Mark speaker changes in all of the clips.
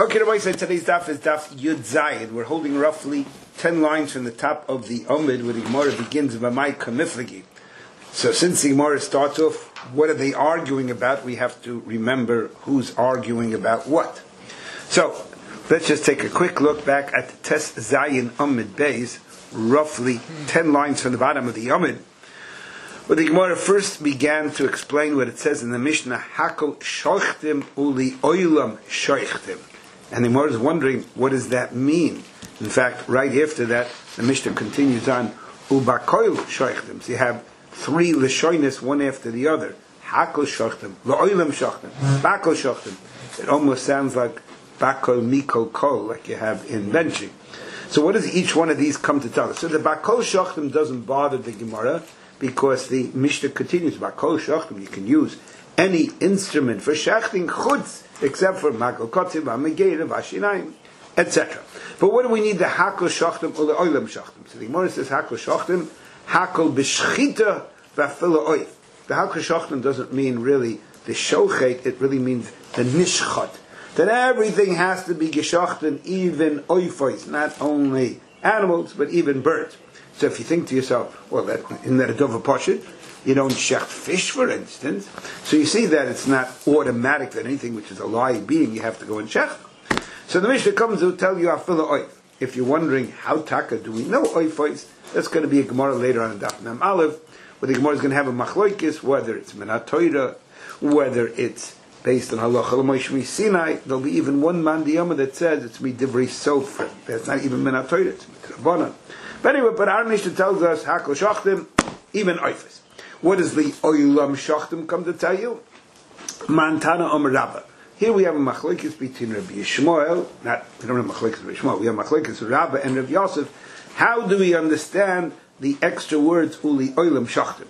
Speaker 1: Okay, Rabbi said today's daf is daf Yud Zayin. We're holding roughly 10 lines from the top of the Omid where the Gemara begins V'mai Kamiflagi. So since the Gemara starts off, what are they arguing about? We have to remember who's arguing about what. So let's just take a quick look back at the Tes Zayin Omid Beis, roughly 10 lines from the bottom of the Omid. But the Gemara first began to explain what it says in the Mishnah, Hakol shoichtim uli oilam shoichtim. And the Gemara is wondering, what does that mean? In fact, right after that, the Mishnah continues on, ubakoil shoichtim. So you have three Lashonis, one after the other. Hakol shoichtim, la'oilam shoichtim, bakol shoichtim. It almost sounds like bakol mikol kol, like you have in benching. So what does each one of these come to tell us? So the bakol shoichtim doesn't bother the Gemara, because the Mishnah continues, Bakol Shochtim, you can use any instrument for shechting chutz, except for Makol Kotzim, V'Amegeir, V'Ashinaim, etc. But what do we need the Hakol Shochtim or the Oilam Shochtim? So the Gemara says Hakol Shochtim, Hakol B'Shchita V'Afila Oif. The Hakol Shochtim doesn't mean really the Shochet, it really means the Nishchot. That everything has to be geshochten, even oifois, not only animals, but even birds. So if you think to yourself, well, isn't that a dova poshut? You don't shecht fish, for instance. So you see that it's not automatic that anything which is a live being, you have to go and shecht. So the Mishnah comes to tell you afila oif. If you're wondering how taka do we know oifois, that's going to be a Gemara later on in Daf Mem Aleph, where the Gemara is going to have a machloikis, whether it's Minat Torah, whether it's based on halacha l'moishmi Sinai. There'll be even one mandiyama that says it's midivrei sofer. That's not even Minat Torah, it's midrabanan. But anyway, but our Mishnah tells us Hakol Shochtim, even Oifes. What does the Oilam Shochtim come to tell you? Mantana Omer Rabba. Here we have a machlekes between Rabbi Yishmael. We don't have machlekes with Yishmael. We have machlekes with Rabba and Rabbi Yosef. How do we understand the extra words Uli Oilam Shochtim?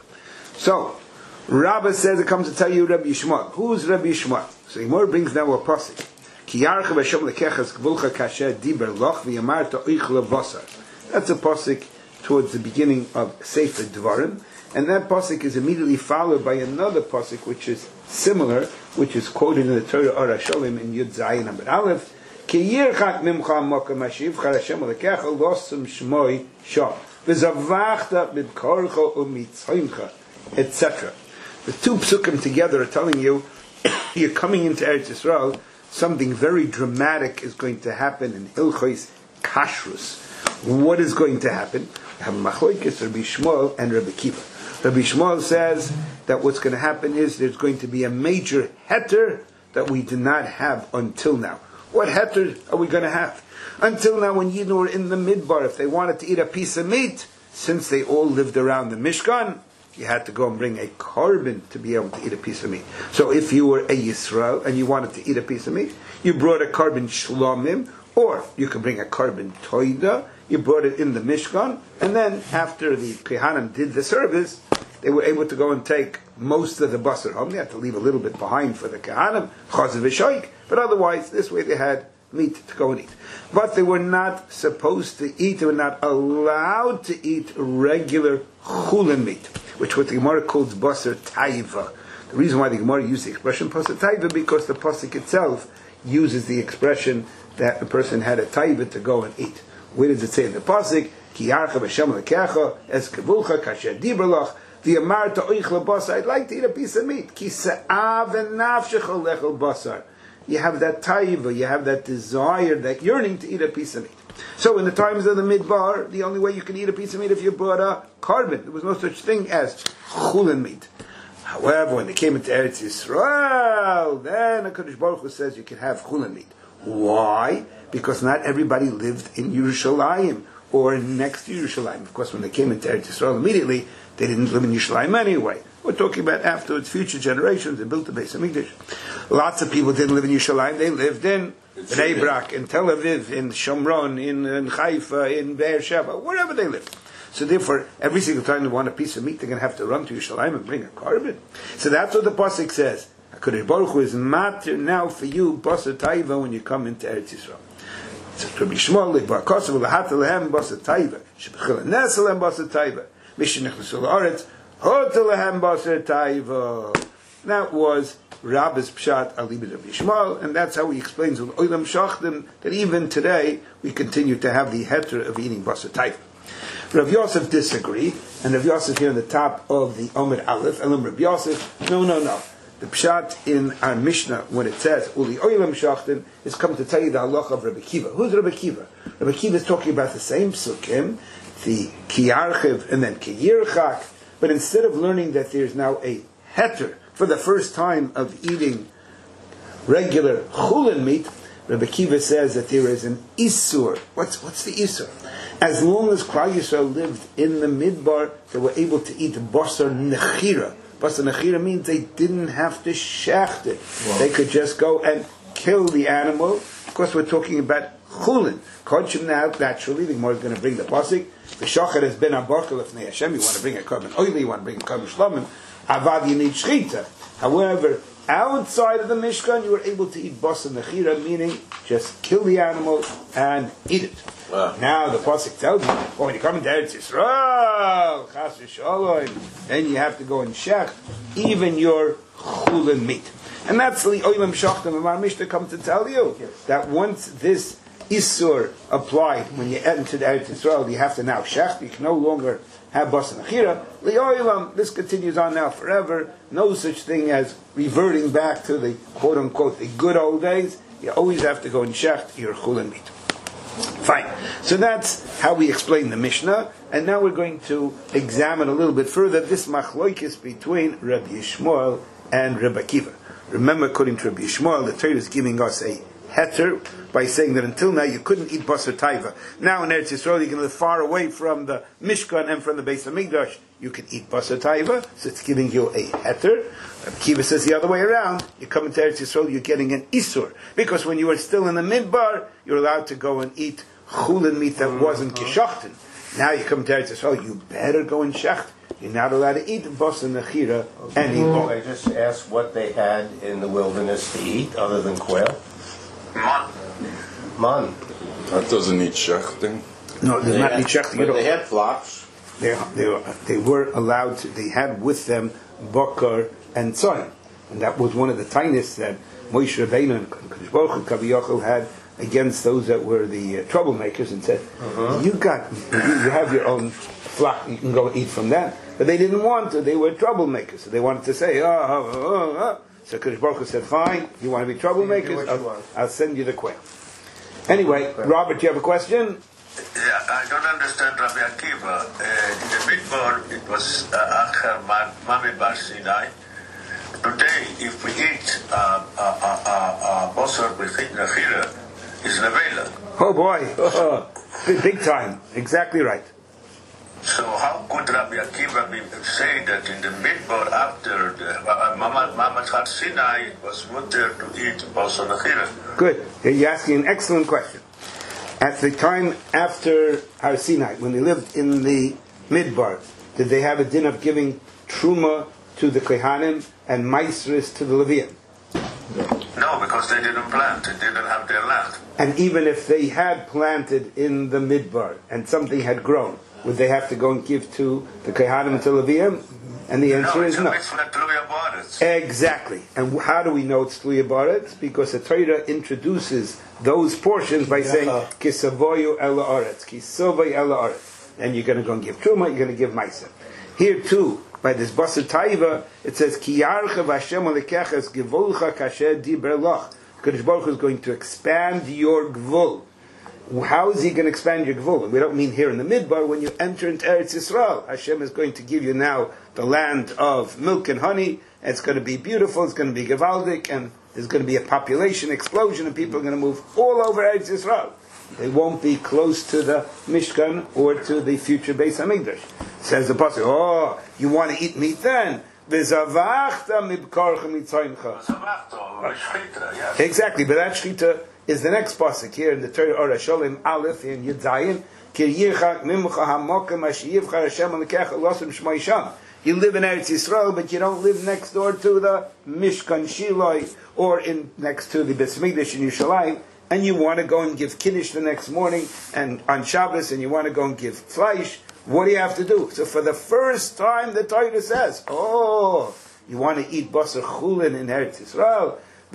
Speaker 1: So Rabba says it comes to tell you Rabbi Yishmael. Who's Rabbi Yishmael? So Yimor brings now a pasuk. Ki yarcha b'shem lekechas gvulcha kasher diber loch v'yamar to'ich levasar. That's a pasuk towards the beginning of Sefer Dvarim, and that pasuk is immediately followed by another pasuk which is similar, which is quoted in the Torah Or HaSholim in Yud Zayin Amud Aleph. Ki yirchat mimcha mokem hashiv charashem lekecha losum shmoi sham v'zavachta b'korcha u'mitzayimcha, etc. The two psukim together are telling you you're coming into Eretz Yisrael, something very dramatic is going to happen in Hilchos Kashrus. What is going to happen? We have Machlokes, Rabbi Shmuel and Rabbi Kiva. Rabbi Shmuel says that what's going to happen is there's going to be a major heter that we did not have until now. What heter are we going to have? Until now, when Yidden were in the Midbar, if they wanted to eat a piece of meat, since they all lived around the Mishkan, you had to go and bring a carbon to be able to eat a piece of meat. So if you were a Yisrael and you wanted to eat a piece of meat, you brought a carbon shlomim, or you could bring a carbon toida. You brought it in the Mishkan, and then after the Kehanim did the service, they were able to go and take most of the basar home. They had to leave a little bit behind for the Kehanim, chazav v'shoik, but otherwise, this way they had meat to go and eat. But they were not supposed to eat, they were not allowed to eat regular chulin meat, which what the Gemara calls basar taiva. The reason why the Gemara used the expression basar taiva, because the pasuk itself uses the expression that the person had a taiva to go and eat. Where does it say in the pasuk? Ki yarcha b'shem lekecha es kebulcha kasher diberlach v'yamar ta'oich lebasar. I'd like to eat a piece of meat. Ki se'av v'nafshecha lechel basar. You have that taiva, you have that desire, that yearning to eat a piece of meat. So in the times of the Midbar, the only way you can eat a piece of meat if you brought a carbon. There was no such thing as chulin meat. However, when they came into Eretz Yisrael, then HaKadosh Baruch Hu says you can have chulin meat. Why? Because not everybody lived in Yerushalayim or next to Yerushalayim. Of course, when they came into Eretz Yisrael immediately, they didn't live in Yerushalayim anyway. We're talking about afterwards, future generations. They built the Beis Hamikdash. Lots of people didn't live in Yerushalayim. They lived in Bnei Brak, in Tel Aviv, in Shomron, in Haifa, in Be'er Sheva, wherever they lived. So therefore, every single time they want a piece of meat, they're going to have to run to Yerushalayim and bring a carbon. So that's what the pasuk says. HaKadosh Baruch Hu is matter now for you, basar taiva, when you come into Eretz Yisrael. So Rabbi Shmuel, Ba'akasav l'hata lehem basar taiva, shebechila nesa lehem basar taiva, mishin nechnasu la'aretz, hota lehem basar taiva. That was Rabbi's Pshat Alibid Rabbi Yishmael, and that's how he explains with Olam Shachtim that even today we continue to have the heter of eating basar taiva. Rav Yosef disagreed, and Rav Yosef here on the top of the Amud Aleph, Elam Rav Yosef, no. The Pshat in our Mishnah, when it says Uli Olam Shachtim, is come to tell you the halacha of Rabbi Kiva. Who's Rabbi Kiva? Rabbi Kiva is talking about the same psukim, the Ki Yarchiv and then Ki Yirchak, but instead of learning that there's now a heter for the first time of eating regular chulin meat, Rabbi Kiva says that there is an isur. What's the isur? As long as Klal Yisrael lived in the midbar, they were able to eat basar nechira. Basar nechira means they didn't have to shecht it. Wow. They could just go and kill the animal. Of course, we're talking about chulin. Kodshim now, naturally, the Gemara is going to bring the pasuk. The shachar has been abarkel lefnei Hashem. You want to bring a korban oily, you want to bring a korban shlomim. Avad, you need shchita. However, outside of the Mishkan, you were able to eat basar nechira, meaning just kill the animal and eat it. Wow. Now the pasuk tells you, when you come into Eretz Yisrael, chas v'shalom, then you have to go and shech even your chulin meat. And that's the Olam Shachtim of our Mishnah come to tell you that once this Isur applied, when you enter the Eretz Yisrael, you have to now shech. You can no longer have basar nechira. Li'olam, this continues on now forever. No such thing as reverting back to the quote unquote the good old days. You always have to go and shech your chulin meat. Fine. So that's how we explain the Mishnah, and now we're going to examine a little bit further this machloikis between Rabbi Yishmael and Rabbi Kiva. Remember, according to Rabbi Yishmael, the Torah is giving us a heter by saying that until now you couldn't eat basar taiva. Now in Eretz Yisrael you can live far away from the Mishkan and from the Beis Hamikdash. You can eat basar taiva, so it's giving you a heter. Rabbi Kiva says the other way around. You come into Eretz Yisrael, you're getting an isur, because when you were still in the midbar, you're allowed to go and eat chulin meat that wasn't geshachten. Now you come to Eretz Yisrael, you better go and shecht. You're not allowed to eat basar nechira anymore.
Speaker 2: I just asked what they had in the wilderness to eat other than quail. Man.
Speaker 3: That doesn't need shechting.
Speaker 1: No, it does not need shechting at all.
Speaker 2: They had flocks.
Speaker 1: They were allowed to, they had with them bakar and tzayin. And that was one of the tiniest that Moshe Rabbeinu and Kadosh Baruch Hu Kaviyachol had against those that were the troublemakers, and said, you have your own flock, you can go and eat from that. But they didn't want to, they were troublemakers. So they wanted to say, So Kadosh Baruch Hu said, fine, you want to be troublemakers? I'll send you the quail. Anyway, Robert, do you have a question?
Speaker 4: Yeah, I don't understand Rabbi Akiva. In the midbar, it was Acher Mami Bar Sinai. Today, if we eat basar with nechira, is nevela.
Speaker 1: Oh boy, big time. Exactly right.
Speaker 4: So how could Rabbi Akiva say that in the midbar after the Mamad Har Sinai it was mutter to eat basar nechira?
Speaker 1: Good. You're asking an excellent question. At the time after Har Sinai, when they lived in the midbar, did they have a din of giving truma to the Kohanim and maisris to the Leviim?
Speaker 4: No, because they didn't plant. They didn't have their land.
Speaker 1: And even if they had planted in the midbar and something had grown, would they have to go and give to the Kohanim and to Leviim? And the answer is no. Exactly. And how do we know it's Tluya Baretz? Because the Torah introduces those portions by saying Kisavoyu Ela Aretz, Kisavoy Ela Aretz. And you're going to go and give Truma, you're going to give Maisa. Here too, by this basar taiva, it says Ki Yarchav Hashem Alekeches Gevulcha Kasher Diber Loch. Kadosh Baruch Hu is going to expand your gvul. How is He going to expand your gvul? We don't mean here in the midbar. When you enter into Eretz Yisrael, Hashem is going to give you now the land of milk and honey. And it's going to be beautiful. It's going to be gevaldik, and there's going to be a population explosion, and people are going to move all over Eretz Yisrael. They won't be close to the Mishkan or to the future Beis Hamikdash. Says the pasuk, oh, you want to eat meat then? Exactly, but that shchita is the next pasuk here in the Torah Or Hasholim Aleph in Yud Zayin. You live in Eretz Yisrael, but you don't live next door to the Mishkan Shiloi or next to the Beis Hamikdash in Yerushalayim. And you want to go and give Kiddush the next morning and on Shabbos, and you want to go and give fleish, what do you have to do? So for the first time, the Torah says, oh, you want to eat basar chulin in Eretz Yisrael.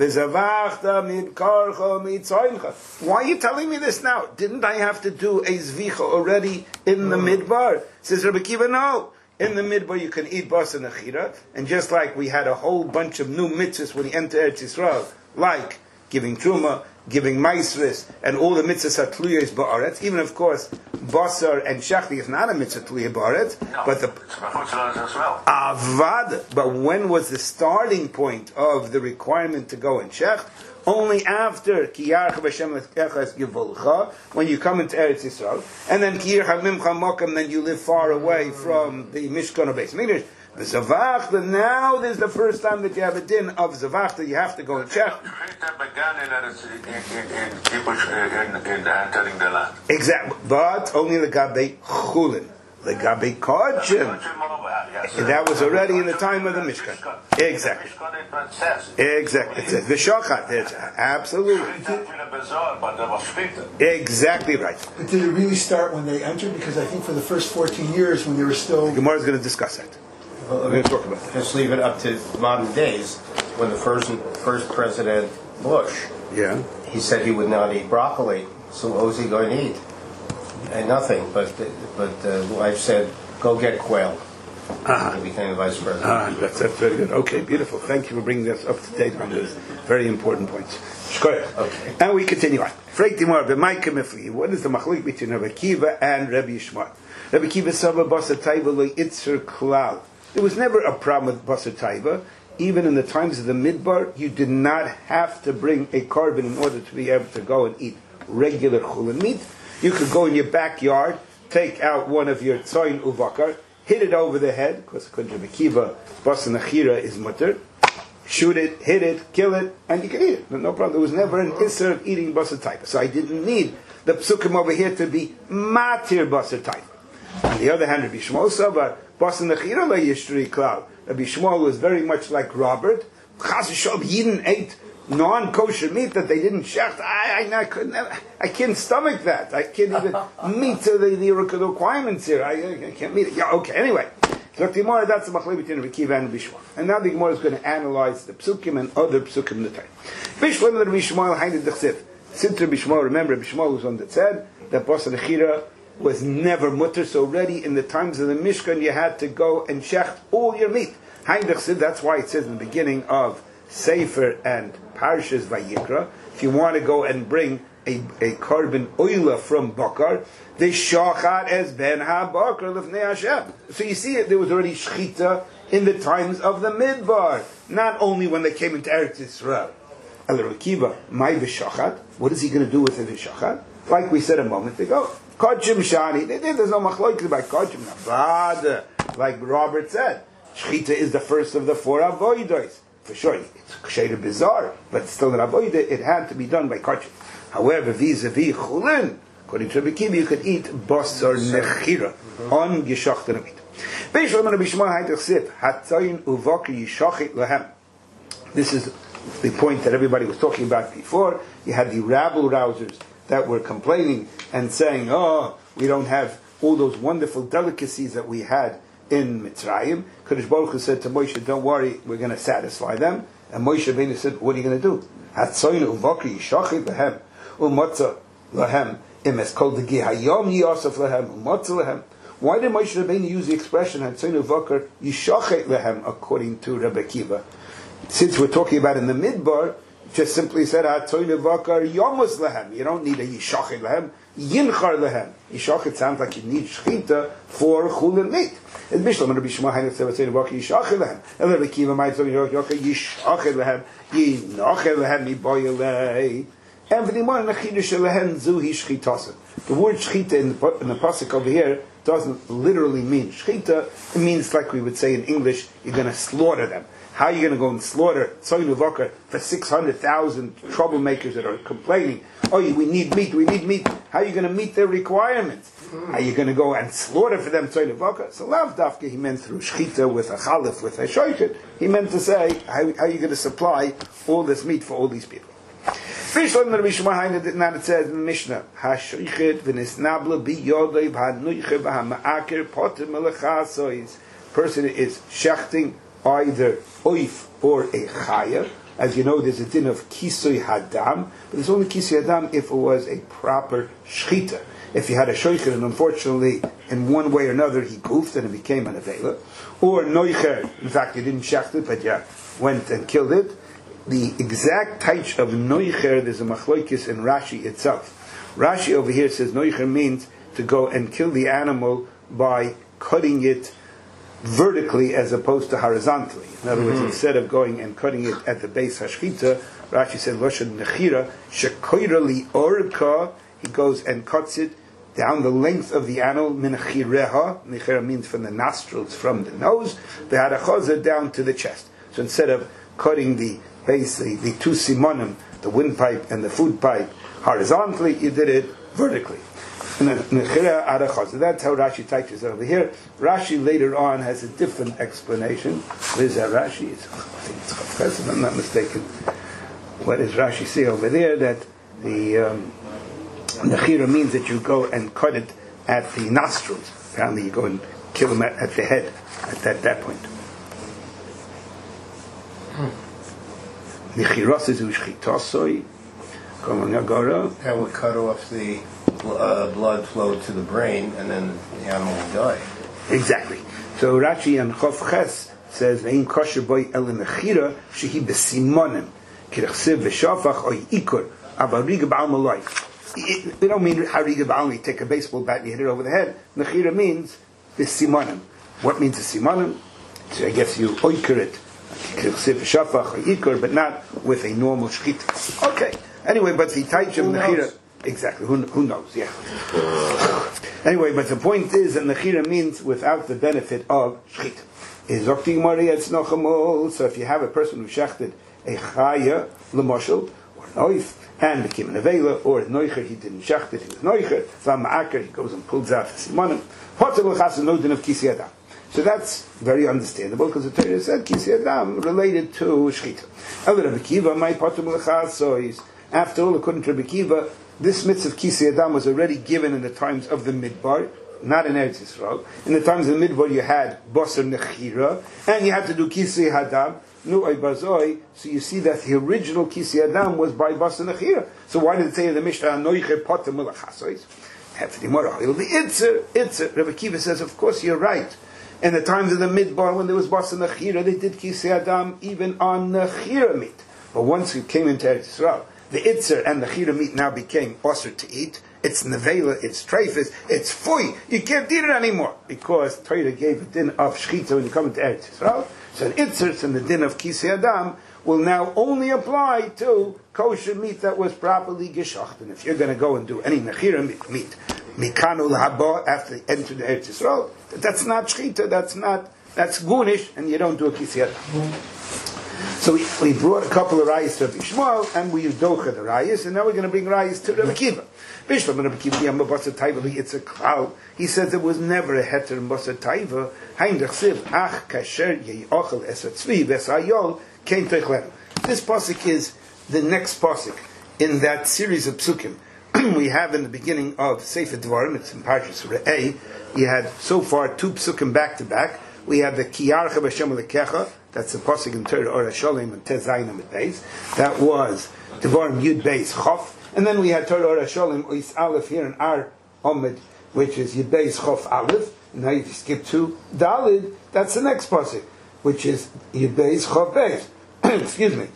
Speaker 1: Why are you telling me this now? Didn't I have to do a zvicha already in the midbar? Says Rabbi Kiva, no. In the midbar you can eat basar nechira, and just like we had a whole bunch of new mitzvahs when you enter Eretz Yisrael, like giving truma, giving maisris, and all the mitzvahs are tluyos ba'aretz. Even of course, basar and shachti is not a mitzvah tluya ba'aretz, but the avad. But when was the starting point of the requirement to go and shecht? Only after kiyarcha b'shem echas givolcha, when you come into Eretz Yisrael, and then kiyar hamimcha mokam, then you live far away from the Mishkan of Beis Mikdash. The Zavachta, now this is the first time that you have a din of Zavachta, you have to go and check. Exactly, but only the Gabe Chulin. The Gabe Kodshim. That was already in the time of the Mishkan. Exactly. Exactly. It says V'shochat. Absolutely. Exactly right.
Speaker 5: But did it really start when they entered? Because I think for the first 14 years when they were still...
Speaker 1: Gemara is going to discuss that. We're going to talk about that.
Speaker 2: Just leave it up to modern days when the first President Bush, he said he would not eat broccoli. So what was he going to eat? And nothing. But the wife said, "Go get quail." He became the vice president.
Speaker 1: That's very good. Okay, beautiful. Thank you for bringing us up to date on this very important points. Okay. And we continue on. What is the machlik between Rabbi Kiva and Rabbi Yishmael? Rabbi Kiva Sava Basar Taiva Lo Itzer Klal. There was never a problem with Basar Taiva. Even in the times of the Midbar, you did not have to bring a carbon in order to be able to go and eat regular chulin meat. You could go in your backyard, take out one of your tzoyin uvakar, hit it over the head, because according to Rabbi Kiva, Basar Nechira is mutter, shoot it, hit it, kill it, and you can eat it. No problem. There was never an issur of eating Basar Taiva. So I didn't need the psukim over here to be matir Basar Taiva. On the other hand, Rabbi Shmuel Savar, Basar Nechira la yishtri klal. Rabbi Shmuel was very much like Robert. Chas v'shalom, Yidden ate non-kosher meat that they didn't shecht. I can't stomach that. I can't even meet the requirements here. I can't meet it. Yeah, okay. Anyway, so the Gemara, that's the machlek between Rabbi Kiva and Rabbi Shmuel. And now the Gemara is going to analyze the psukim and other psukim in the time. Bishlam and Rabbi Shmuel hained the chsiv. Since Rabbi Shmuel, remember Rabbi Shmuel was one that said that Basar Nechira was never mutter, so already in the times of the Mishkan you had to go and shecht all your meat. That's why it says in the beginning of Sefer and Parshas Vayikra, if you want to go and bring a carbon oila from Bakar, the shachat as ben ha-bakar lefnei Hashem. So you see it, there was already shchita in the times of the Midbar, not only when they came into Eretz Yisrael. El Rekiva, my v'shachat, what is he going to do with the v'shachat? Like we said a moment ago, Kodshim Shani, there's no machloik about Kodshim Navad, like Robert said. Shchita is the first of the four avoidos. For sure, it's ksheira bizarre, but still an avoida, it had to be done by Kodshim. However, vis-a-vis chulin, according to Rabbi Kiva, you could eat basar nechira on yeshachtan meat. This is the point that everybody was talking about before. You had the rabble-rousers that were complaining and saying, oh, we don't have all those wonderful delicacies that we had in Mitzrayim. Kadosh Baruch Hu said to Moshe, don't worry, we're going to satisfy them. And Moshe Rabbeinu said, what are you going to do? Hatzoyin uvakri yishachit lehem u'matzah lehem imes kol degi hayom yiyosef lehem u'matzah lehem. Why did Moshe Rabbeinu use the expression Hatzoyin uvakri yishachit lehem according to Rabbi Kiva? Since we're talking about in the Midbar, just simply said Hatzoyin uvakri yomos lehem. You don't need a yishachit lehem. Yinchar lehem. Yishachit sounds like you need shchita for chulin meat. And Bishlam and Rabbi Shmuel Hainach said, Yishachit lehem. And Rabbi Kiva might say, Yishachit lehem. Yinachit lehem miboyelei. And for the Gemara, Nechidush lehem zuhi shchitasa. The word shchita in the pasuk over here doesn't literally mean shchita. It means, like we would say in English, you're going to slaughter them. How are you going to go and slaughter Tzoyin Uvakar for 600,000 troublemakers that are complaining? Oh, we need meat. How are you going to meet their requirements? Are you going to go and slaughter for them Tzoyin Uvakar? So Lav Dafka, he meant through Shchita with a Chalif, with a Shoichet. He meant to say, how are you going to supply all this meat for all these people? It says in the Mishnah, HaShoichet v'nisnabla biyodei v'hanuiche v'hama'aker potem melechasois. Person is shechting either oif or a chaya. As you know, there's a din of kisui hadam, but there's only kisui hadam if it was a proper shchita. If you had a shoicher and unfortunately in one way or another he goofed and it became an avela, or noicher, in fact you didn't shecht it but you went and killed it, the exact type of noicher, there's a machloikis in Rashi itself. Rashi over here says noicher means to go and kill the animal by cutting it vertically as opposed to horizontally. In other words, instead of going and cutting it at the base hashchita, Rashi said loshen nechira shekoira li orka. He goes and cuts it down the length of the animal, min chireha. Nechira means from the nostrils, from the nose. The harachaza down to the chest. So instead of cutting the base, the two simonim, the windpipe and the food pipe horizontally, you did it vertically. And that's how Rashi teaches over here. Rashi later on has a different explanation. Where's that Rashi? I think it's Chafes, if I'm not mistaken. What does Rashi say over there? That the Nechira means that you go and cut it at the nostrils. Apparently you go and kill him at the head at that point. Nechiros is ushchitasoi.
Speaker 2: That would cut off the blood flow to the brain, and then the animal will die.
Speaker 1: Exactly. So Rashi and Chof Ches says, "Ve'im kosher boy el nechira shehi besimonim kirchsiv v'shafach oy ikur avariga ba'al malay." We don't mean hariga ba'al. You take a baseball bat and you hit it over the head. Nechira means besimonim. What means a simonim? So I guess you oiker it kirchsiv v'shafach oy ikur, but not with a normal shchita. Okay. Anyway, but the taich of nechira. Exactly. Who knows? Yeah. Anyway, but the point is that nechira means without the benefit of shchita. Is Okti Maria it's nochamol. So if you have a person who shechted a chaya l'moshel or noif and became an avela, or a noicher he didn't shecht it, he was noicher. V'ama'aker he goes and pulls out the simonim. Potel l'chas no din of kisi adam. So that's very understandable because the Torah said kisi adam related to shchita. El Rabbi Kiva my potel l'chas so is after all according to Rabbi Kiva. This mitzvah of Kisi Adam was already given in the times of the Midbar, not in Eretz Yisrael. In the times of the Midbar, you had Basar Nechira, and you had to do Kisi Adam, Nu'ay Bazoi. So you see that the original Kisi Adam was by Basar Nechira. So why did it say in the Mishnah, Noiche Potem Ulachasois? Have the Gemara, it'll be Itzer. Rabbi Kiva says, of course, you're right. In the times of the Midbar, when there was Basar Nechira, they did Kisi Adam even on Nechira meat. But once it came into Eretz Yisrael, the itzer and the chira meat now became osir to eat. It's nevela, it's treifus, it's fui. You can't eat it anymore because Torah gave a din of shchita when you come into Eretz Yisrael. So the itzers and the din of kisi adam will now only apply to kosher meat that was properly geshacht. And if you're going to go and do any nechira meat, mikanu l'haba after they enter the Eretz Yisrael, that's not shchita. That's gunish, and you don't do a kisi adam. So we brought a couple of rayas to Rabbi Shmuel, and we docha the rayas, and now we're going to bring rayas to Rabbi Kiva. Bishlam and Rabbi Kiva, Yamabasa Taiva, it's a klal. He says there was never a heter in Basa Taiva. Haindach siv, ach kasher ye'ochel esatzvi v'esayol kein techlenu. This pasuk is the next pasuk in that series of psukim we have in the beginning of Sefer Dvarim. It's in Parshas Re'eh. You had so far two psukim back to back. We have the Kiyarcha b'Shem Lekecha. That's the pasuk in Torah Or Hasholim and Tez Zayin and Beis. That was Devarim Yud Beis Chof. And then we had Torah Or Hasholim Ois Aleph here in our Omid, which is Yud Beis Chof Aleph. And now if you skip to Dalid, that's the next pasuk, which is Yud Beis Chof Beis. Excuse me.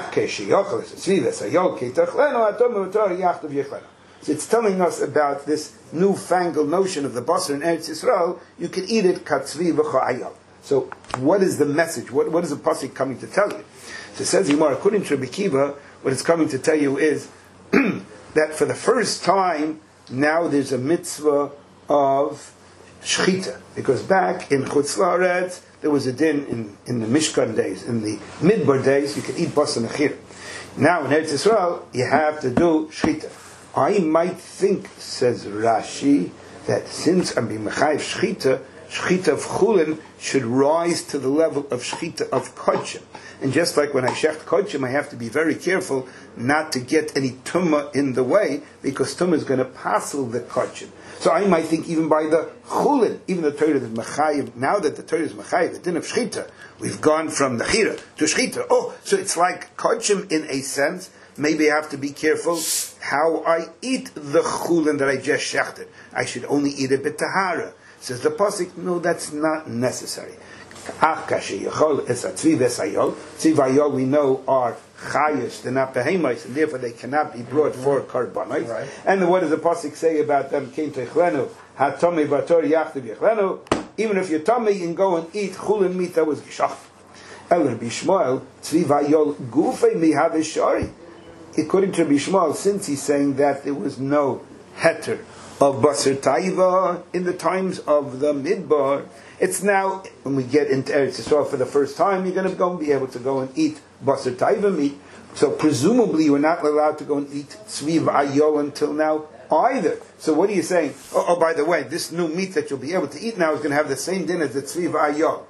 Speaker 1: So it's telling us about this newfangled notion of the basar in Eretz Yisrael. You can eat it katzvi v'cha'ayal. So what is the message? What is the pasuk coming to tell you? So it says Yomar, according to Rabbi Kiva, what it's coming to tell you is that for the first time now there's a mitzvah of shchita, because back in Chutz La'aretz there was a din in the Mishkan days, in the Midbar days, you could eat basar nechira. Now in Eretz Yisrael you have to do shchita. I might think, says Rashi, that since I'm being mechayiv shchita, shechita of chulin should rise to the level of shechita of kodshim. And just like when I shecht kodshim, I have to be very careful not to get any tumah in the way, because tumah is going to passel the kodshim. So I might think even by the chulin, even the Torah is mechayiv. Now that the Torah is mechayiv, the din of shechita, we've gone from the chira to shechita. Oh, so it's like kodshim in a sense. Maybe I have to be careful how I eat the chulin that I just shechted. I should only eat it b'tahara. Says the pasuk, no, that's not necessary. Tzvi we know are chayos, they're not behemoths, and therefore they cannot be brought for karbanos. Right. And what does the pasuk say about them? Even if you're tummy, you can go and eat chulin meat that was geshach. El Rabbi Shmuel, tzvi vayol gufei mihav shari. According to Rabbi Shmuel, since he's saying that there was no heter of basar taiva in the times of the midbar, it's now, when we get into Eretz Yisrael for the first time, you're going to go and be able to go and eat basar taiva meat. So presumably you were not allowed to go and eat tzvi v'ayol until now either. So what are you saying? Oh, by the way, this new meat that you'll be able to eat now is going to have the same din as the tzvi v'ayol.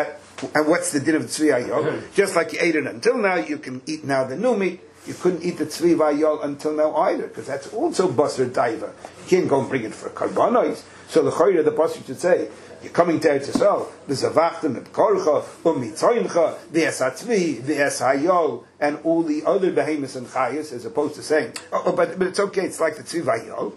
Speaker 1: And what's the din of the tzvi v'ayol? Just like you ate it until now, you can eat now the new meat. You couldn't eat the tzvi v'ayol until now either, because that's also basar taiva. You can't go and bring it for karbanos. So the chayra, the pasuk should say, you're coming to Eretz Yisrael, v'zavachtem b'korcha, u'mitzoyincha, v'es hatzvi, v'es hayol, and all the other behemoths and chayas, as opposed to saying, but it's okay, it's like the tzvi v'ayol.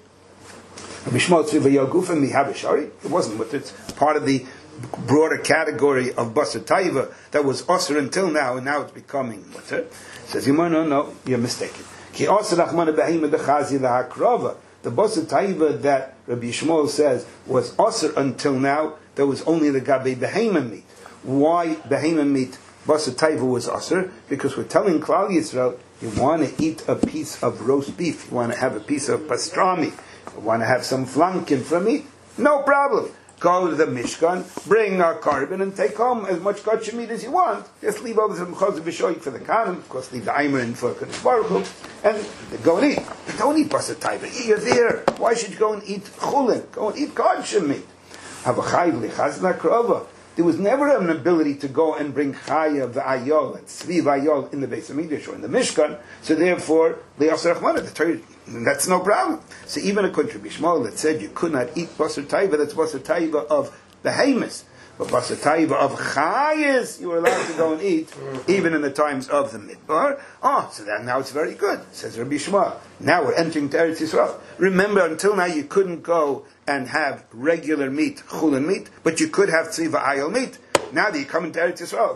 Speaker 1: B'shmol tzvi v'ayol gufa mihav shari. It wasn't, but it's part of the broader category of basar taiva that was usher until now, and now it's becoming mutter. Says no, you're mistaken. Ki asr achmana behema dechazi lahakrava. The basar taiva that Rabbi Shmuel says was asr until now, that was only the gabe behema meat. Why behema meat basar taiva was asr? Because we're telling Klal Yisrael, you want to eat a piece of roast beef, you want to have a piece of pastrami, you want to have some flanken from meat, no problem. Go to the Mishkan, bring our carbon, and take home as much kosher meat as you want. Just leave over some chazir b'shoik for the kanim, of course leave the aimer in for Kadosh Baruch Hu, and go and eat. But don't eat basar taiva. You're there. Why should you go and eat chulin? Go and eat kosher meat. Have a chayv lichazna krova. There was never an ability to go and bring chayav v'ayol and tzvi v'ayol in the Beis Hamikdash or in the Mishkan. So therefore, li'asar achmana, the Torah, that's no problem. So even according to Bishmal that said you could not eat basar taiva, that's basar taiva of behemoths. But basar taiva of chayas, you were allowed to go and eat, even in the times of the midbar. So that now it's very good, says Rabbi Shmuel. Now we're entering to Eretz Yisrael. Remember, until now you couldn't go and have regular meat, chulin meat, but you could have tzvi v'ayol meat. Now that you come into Eretz Yisrael,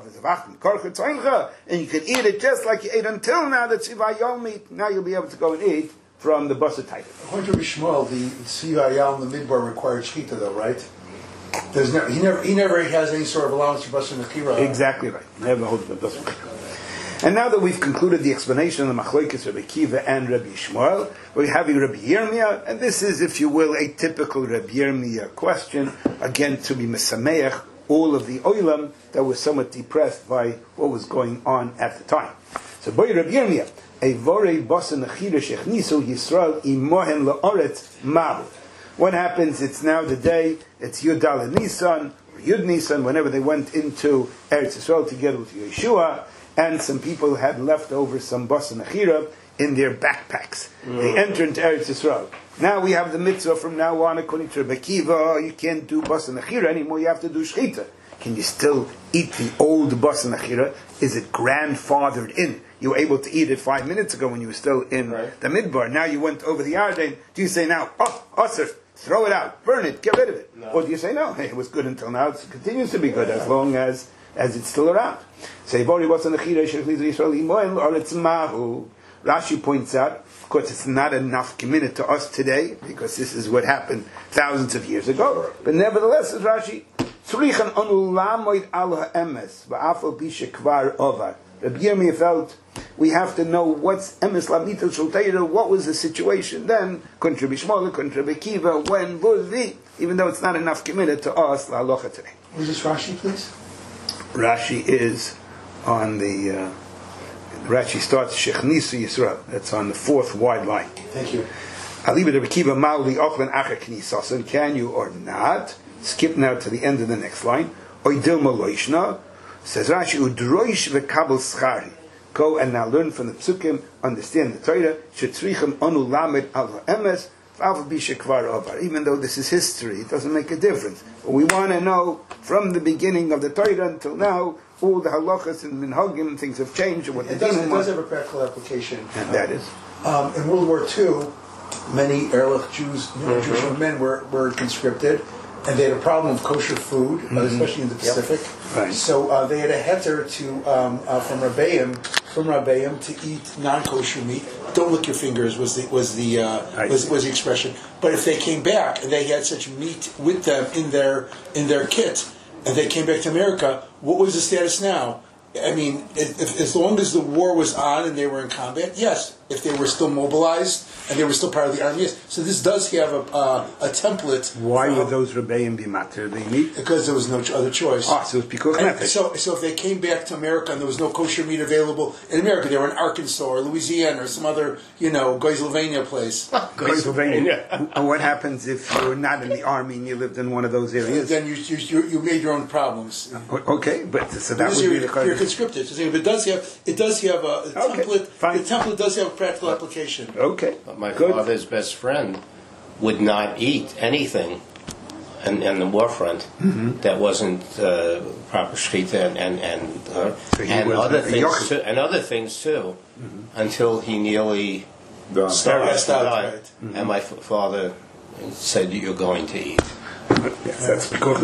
Speaker 1: and you can eat it just like you ate until now, the tzvi v'ayol meat. Now you'll be able to go and eat from the basar taiva.
Speaker 5: According to Rabbi Shmuel, the tzvi v'ayol in the midbar required shechita, though, right? He never has any sort of allowance for basar nechira.
Speaker 1: Exactly right. Never holds the basar nechira. And now that we've concluded the explanation of the Machlokes Rabbi Kiva and Rabbi Shmuel, we're having Rabbi Yirmiyah, and this is, if you will, a typical Rabbi Yirmiyah question, again to be mesameach all of the oilam that was somewhat depressed by what was going on at the time. So, boy Rabbi Yirmiyah, a vorei basar nechira shechnisu Yisrael imohen la'oretz mahu. What happens? It's now the day, it's Yud Daled Nisan, or Yud Nisan, whenever they went into Eretz Yisrael together with Yeshua, and some people had left over some basar nechira in their backpacks. They entered into Eretz Yisrael. Now we have the mitzvah from now on, according to Rabbi Kiva, you can't do basar nechira anymore, you have to do shechita. Can you still eat the old basar nechira? Is it grandfathered in? You were able to eat it 5 minutes ago when you were still in the midbar. Now you went over the Yarden. Do you say now, asr, throw it out, burn it, get rid of it? No. Or do you say no, hey, it was good until now, it continues to be good as long as it's still around. Rashi points out, of course it's not enough committed to us today, because this is what happened thousands of years ago. But nevertheless, says Rashi, Rabbi Yirmiyah felt we have to know what's emes lamita shulteira, what was the situation then, couldn't be Shmuel, couldn't be Kiva, when, even though it's not enough committed to us, la halacha today.
Speaker 5: Where's this Rashi, please?
Speaker 1: Rashi is on the, Rashi starts Shechnisu Yisrael, that's on the fourth wide line.
Speaker 5: Thank you.
Speaker 1: Can you or not? Skip now to the end of the next line. Says Rashi, Udroish v'kabel schari. Go and now learn from the psukim, understand the Torah. Shetzrichem anu lamed al emes v'av b'shekvar ovar. Even though this is history, it doesn't make a difference. But we want to know from the beginning of the Torah until now, all the halachas and minhagim, things have changed. And what
Speaker 5: it does have a practical application.
Speaker 1: And that is?
Speaker 5: In World War II, many Erlich Jews, Jewish men were conscripted, and they had a problem with kosher food, especially in the Pacific.
Speaker 1: Right.
Speaker 5: So they had a heter to from Rabbeim to eat non-kosher meat. Don't lick your fingers was the expression. But if they came back and they had such meat with them in their kit, and they came back to America, what was the status now? I mean, if as long as the war was on and they were in combat, yes. If they were still mobilized and they were still part of the army, yes. So this does have a template.
Speaker 1: Why would those rebbeim be matter? They meat?
Speaker 5: Because there was no other choice.
Speaker 1: So it's because
Speaker 5: so if they came back to America and there was no kosher meat available in America, they were in Arkansas or Louisiana or some other, Goislevania place.
Speaker 1: Goislevania. And what happens if you were not in the army and you lived in one of those areas?
Speaker 5: Then you made your own problems.
Speaker 1: Okay, but so that would be the kind
Speaker 5: you're conscripted. So it does have a template.
Speaker 1: Fine.
Speaker 5: The template does have a practical application.
Speaker 1: Okay.
Speaker 2: But my father's best friend would not eat anything in the war front that wasn't proper shechita and other things too, until he nearly starved died. Right. And my father said, "You're going to eat."
Speaker 1: Yes, that's because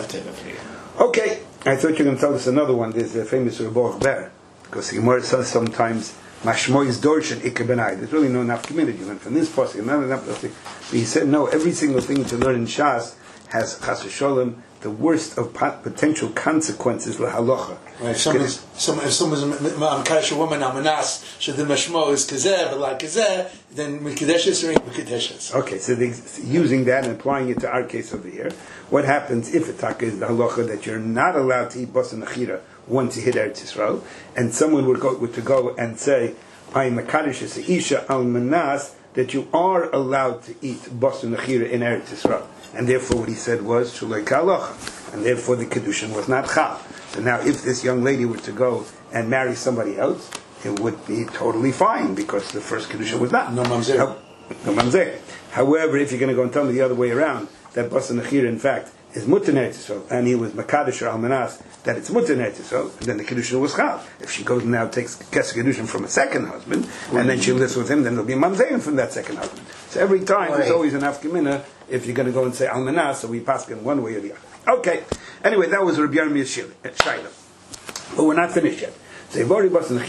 Speaker 1: okay. I thought you were going to tell us another one. There's a famous Rebbe Ber, because the Gemara says sometimes Mashmois Dorshan Ikebenai. There's really no enough community. You went from this pasuk, another pasuk. But he said, no, every single thing that you learn in Shas has Chas v'Sholem, the worst of potential consequences lahalacha.
Speaker 5: Right. If someone's a woman amanas shadim mashmo is kazeh, but like kazeh, then mikadeshes or mikadeshes.
Speaker 1: Okay, so using that and applying it to our case over here, what happens if a taka is the halacha that you're not allowed to eat basa nechira once you hit Eretz Yisrael, and someone were to go and say, I am makadosh es isha al manas, that you are allowed to eat basa nechira in Eretz Yisrael. And therefore what he said was Shulei Kalacha. And therefore the Kedushin was not Chal. So now if this young lady were to go and marry somebody else, it would be totally fine because the first Kedushin was not.
Speaker 5: No mamzer.
Speaker 1: No mamzer. However, if you're going to go and tell me the other way around, that Basa Nechira in fact is Mutter Eretz Yisrael, and he was Makadosh or Almanas, that it's Mutter Eretz Yisrael, and then the Kedushin was Chal. If she goes and now gets a Kedushin from a second husband, and then she lives with him, then there'll be mamzer from that second husband. So every time there's always an afkamina if you're going to go and say Almanas, so we pass in one way or the other. Okay. Anyway, that was Rabbi Yirmiyah Shaila. But we're not finished yet. Can they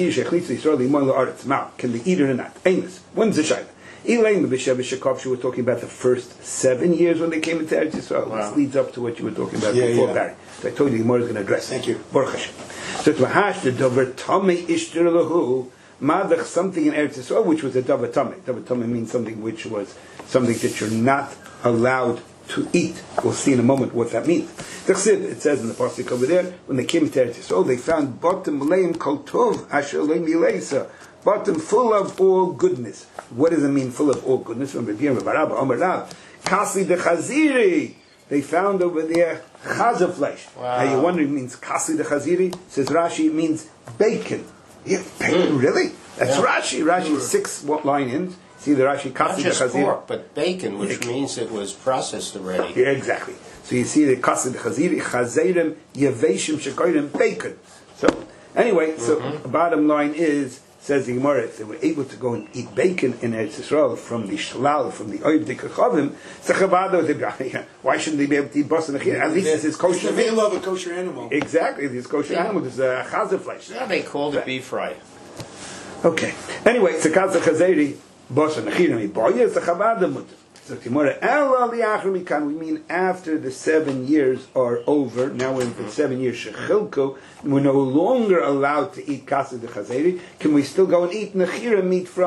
Speaker 1: eat it or not? Amos. When's the Shaila? Elaine B'Shev we're talking about the first 7 years when they came into Eretz Yisrael. Wow. This leads up to what you were talking about before, Barry. So I told you the Gemara is going to address it.
Speaker 5: Thank you.
Speaker 1: Baruch Hashem. So it's Mahash the Dover Tomei Ishtir Lahu Madach something in Eretz Yisrael which was a Dover Tomei. Dover Tomei means something which was something that you're not allowed to eat. We'll see in a moment what that means. It says in the pasuk over there, when they came to Eretz Yisrael, they found bottom leim kol tov asher leim yileisa, bottom full of all goodness. What does it mean, full of all goodness? From Rabbi Barabba, Omer Rav, kasli de chaziri. They found over there chaza flesh.
Speaker 2: Wow.
Speaker 1: Now you're wondering, it means kasli de chaziri. Says Rashi, it means bacon. Yeah, bacon, really? That's Rashi. Rashi 6 line in. See the Rashi
Speaker 2: not
Speaker 1: kasli de
Speaker 2: just
Speaker 1: chaziri.
Speaker 2: pork, but bacon, which means it was processed already.
Speaker 1: Yeah, exactly. So you see the kasli de chaziri, chazeirim, yeveshim shekoirim, bacon. So anyway, so bottom line is, says the Gemara, if they were able to go and eat bacon in Eretz Yisrael from the shalal, from the oiv de kachavim, why shouldn't they be able to eat basa nechira? At least this is kosher.
Speaker 5: They love a kosher animal.
Speaker 1: Exactly, this is kosher animal. This is chaza flesh.
Speaker 2: Yeah, they called it beef fry.
Speaker 1: Okay. Anyway, it's a kaza chazeri basa nechira mi boya. It's a chavada mutter. So Gemara, we mean after the 7 years are over. Now we're in the 7 years shechilko. We're no longer allowed to eat kaseh de chazeri. Can we still go and eat nechira meat from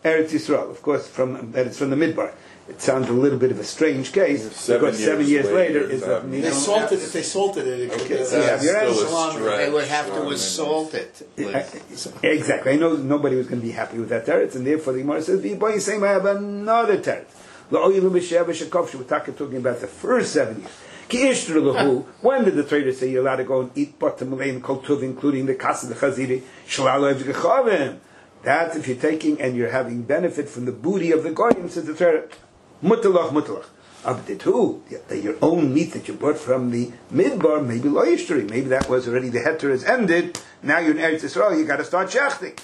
Speaker 1: Eretz Yisrael. Of course, that it's from the Midbar. It sounds a little bit of a strange case, because 7 years later is that
Speaker 5: if they salted it,
Speaker 2: they would have to assault it.
Speaker 1: Exactly. I know nobody was going to be happy with that teretz, and therefore the Gemara says, "Boy, same I have another teretz." We're talking about the first 7 years. When did the trader say you're allowed to go and eat batamalein koltuv, including the kasa the chaziri shalalav gechavim? That if you're taking and you're having benefit from the booty of the goyim, says the trader. Mutalach. Abditu, your own meat that you bought from the midbar, maybe lo yishtari. Maybe that was already the heter has ended. Now you're in Eretz Yisrael, you got to start shachting.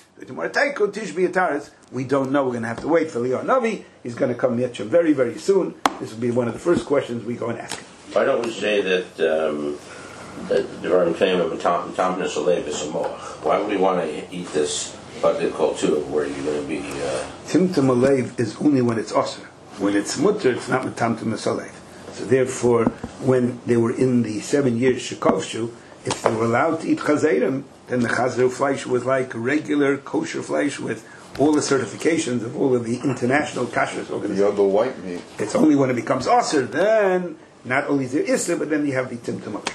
Speaker 1: We don't know. We're going to have to wait for Leon Navi. He's going to come Yetchem very, very soon. This will be one of the first questions we go and ask him.
Speaker 6: Why don't we say that that the Ram Fame of Tamnas Alev is a moach? Why would we want to eat this? What they call too, where you're going to be?
Speaker 1: Timtum Alev is only when it's osir. When it's mutter, it's not Tamtum Alev. So therefore, when they were in the 7 years shekovshu, if they were allowed to eat chazerim, then the chazer flesh was like regular kosher flesh with all the certifications of all of the international kashrus organizations.
Speaker 3: The other white meat.
Speaker 1: It's only when it becomes osir, then not only is there isser, but then you have the timtum alev.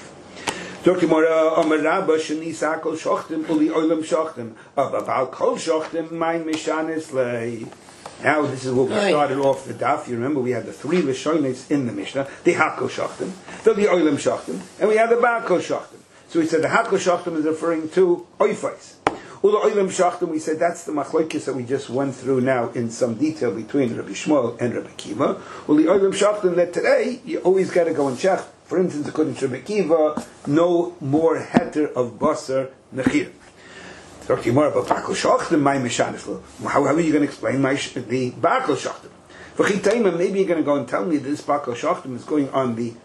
Speaker 1: Dokimora Omer Rabba Shenisa Kol Shochtim Uli Olam Shochtim Abal Kol Shochtim Mein Mishanis Lei. Now this is what we started off the daf. You remember we had the 3 Lishonis in the Mishnah, the Hakol Shochtim, the Olam Shochtim, and we had the Bakol Shochtim. So we said the Hakol Shochtim is referring to Oifais. Ula Olam Shochtim, we said that's the machlokes that we just went through now in some detail between Rabbi Shmuel and Rabbi Kiva. Uli Olam Shochtim, that today you always got to go and check. For instance, according to Rabbi Kiva, no more heter of basar nechir. Talking more about bakal shachtim, my mishaniflu. How are you going to explain the bakal shachtim? For chitayim, maybe you're going to go and tell me that this bakal shachtim is going on the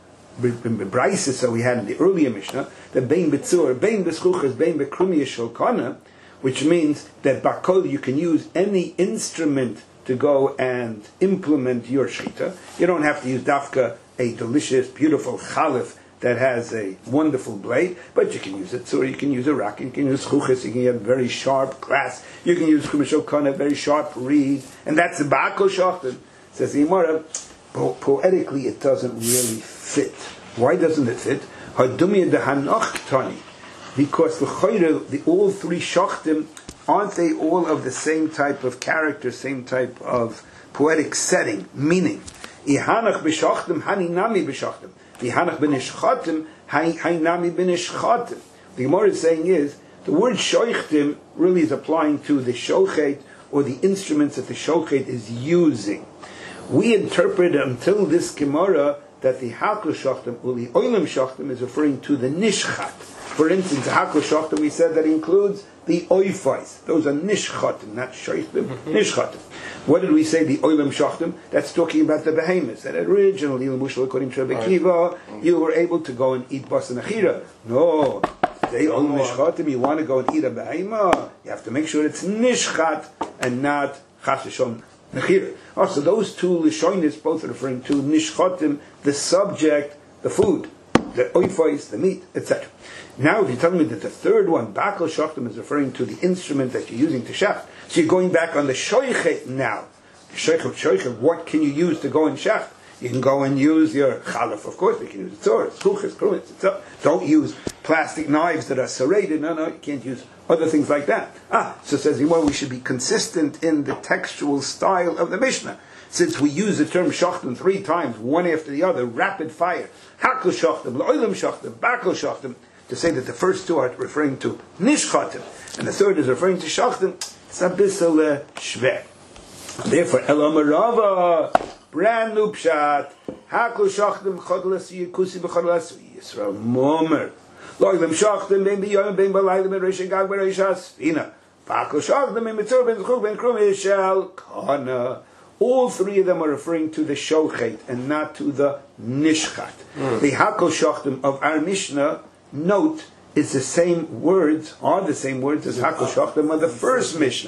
Speaker 1: braises that we had in the earlier Mishnah, the bein betzur, bein beschuchas, bein bekrumiyah sholkana, which means that bakal you can use any instrument to go and implement your shchita. You don't have to use dafka, a delicious, beautiful chalif that has a wonderful blade, but you can use it. So you can use a rock, you can use chuchas, you can have very sharp glass, you can use kumashol kana, very sharp reed, and that's the bakal shachtim. Says the Gemara, poetically it doesn't really fit. Why doesn't it fit? Hadumya dehanach tani, because the all 3 shachtim, aren't they all of the same type of character, same type of poetic setting, meaning Ihanach b'shachtim, hani nami b'shachtim. Ihanach b'nishchatim, hani nami b'nishchatim. The Gemara is saying is, the word shoichtim really is applying to the shochet, or the instruments that the shochet is using. We interpret until this Gemara that the hakol shachtim, or the oilam shachtim, is referring to the nishchat. For instance, the hakol shachtim, we said that includes the oifais. Those are nishchatim, not shoichtim, nishchatim. What did we say? The oilam shachtim. That's talking about the behemoths. That originally, according to Rabbi Kiva, you were able to go and eat basar nechira. No, they oilam nishchatim. You want to go and eat a behemoth, you have to make sure it's nishchat and not chasishon nechira. Also, those 2 lishonis both are referring to nishchatim, the subject, the food, the oifais, the meat, etc. Now, if you tell me that the 3rd one, bakal shachtim, is referring to the instrument that you're using to shach, so you're going back on the shoichet now. Shoichet, what can you use to go and shach? You can go and use your chalaf, of course. You can use tzoras, chuchas, krumas. Don't use plastic knives that are serrated. No, you can't use other things like that. So says well, we should be consistent in the textual style of the Mishnah. Since we use the term shachtim 3 times, one after the other, rapid fire. Hakol shachtim, lo'ilam shachtim, bakal shachtim, to say that the first 2 are referring to nishchatim, and the 3rd is referring to shachtim, it's a bissel shver. Therefore, Elam Rava, brand new pshat, hakol shachtim, chodlas yikusi b'chodlas Yisrael momer. Lo'ilam shachtim, ben b'yom, ben b'laylim, ben reish gag, ben reish asfina. Bakal shachtim, ben mitzur, ben chuk, ben krum, yishal kana. All 3 of them are referring to the shochet and not to the nishchat. The hakol shachtim of our Mishnah, note, are the same words as hakol shachtim of the first Mishnah.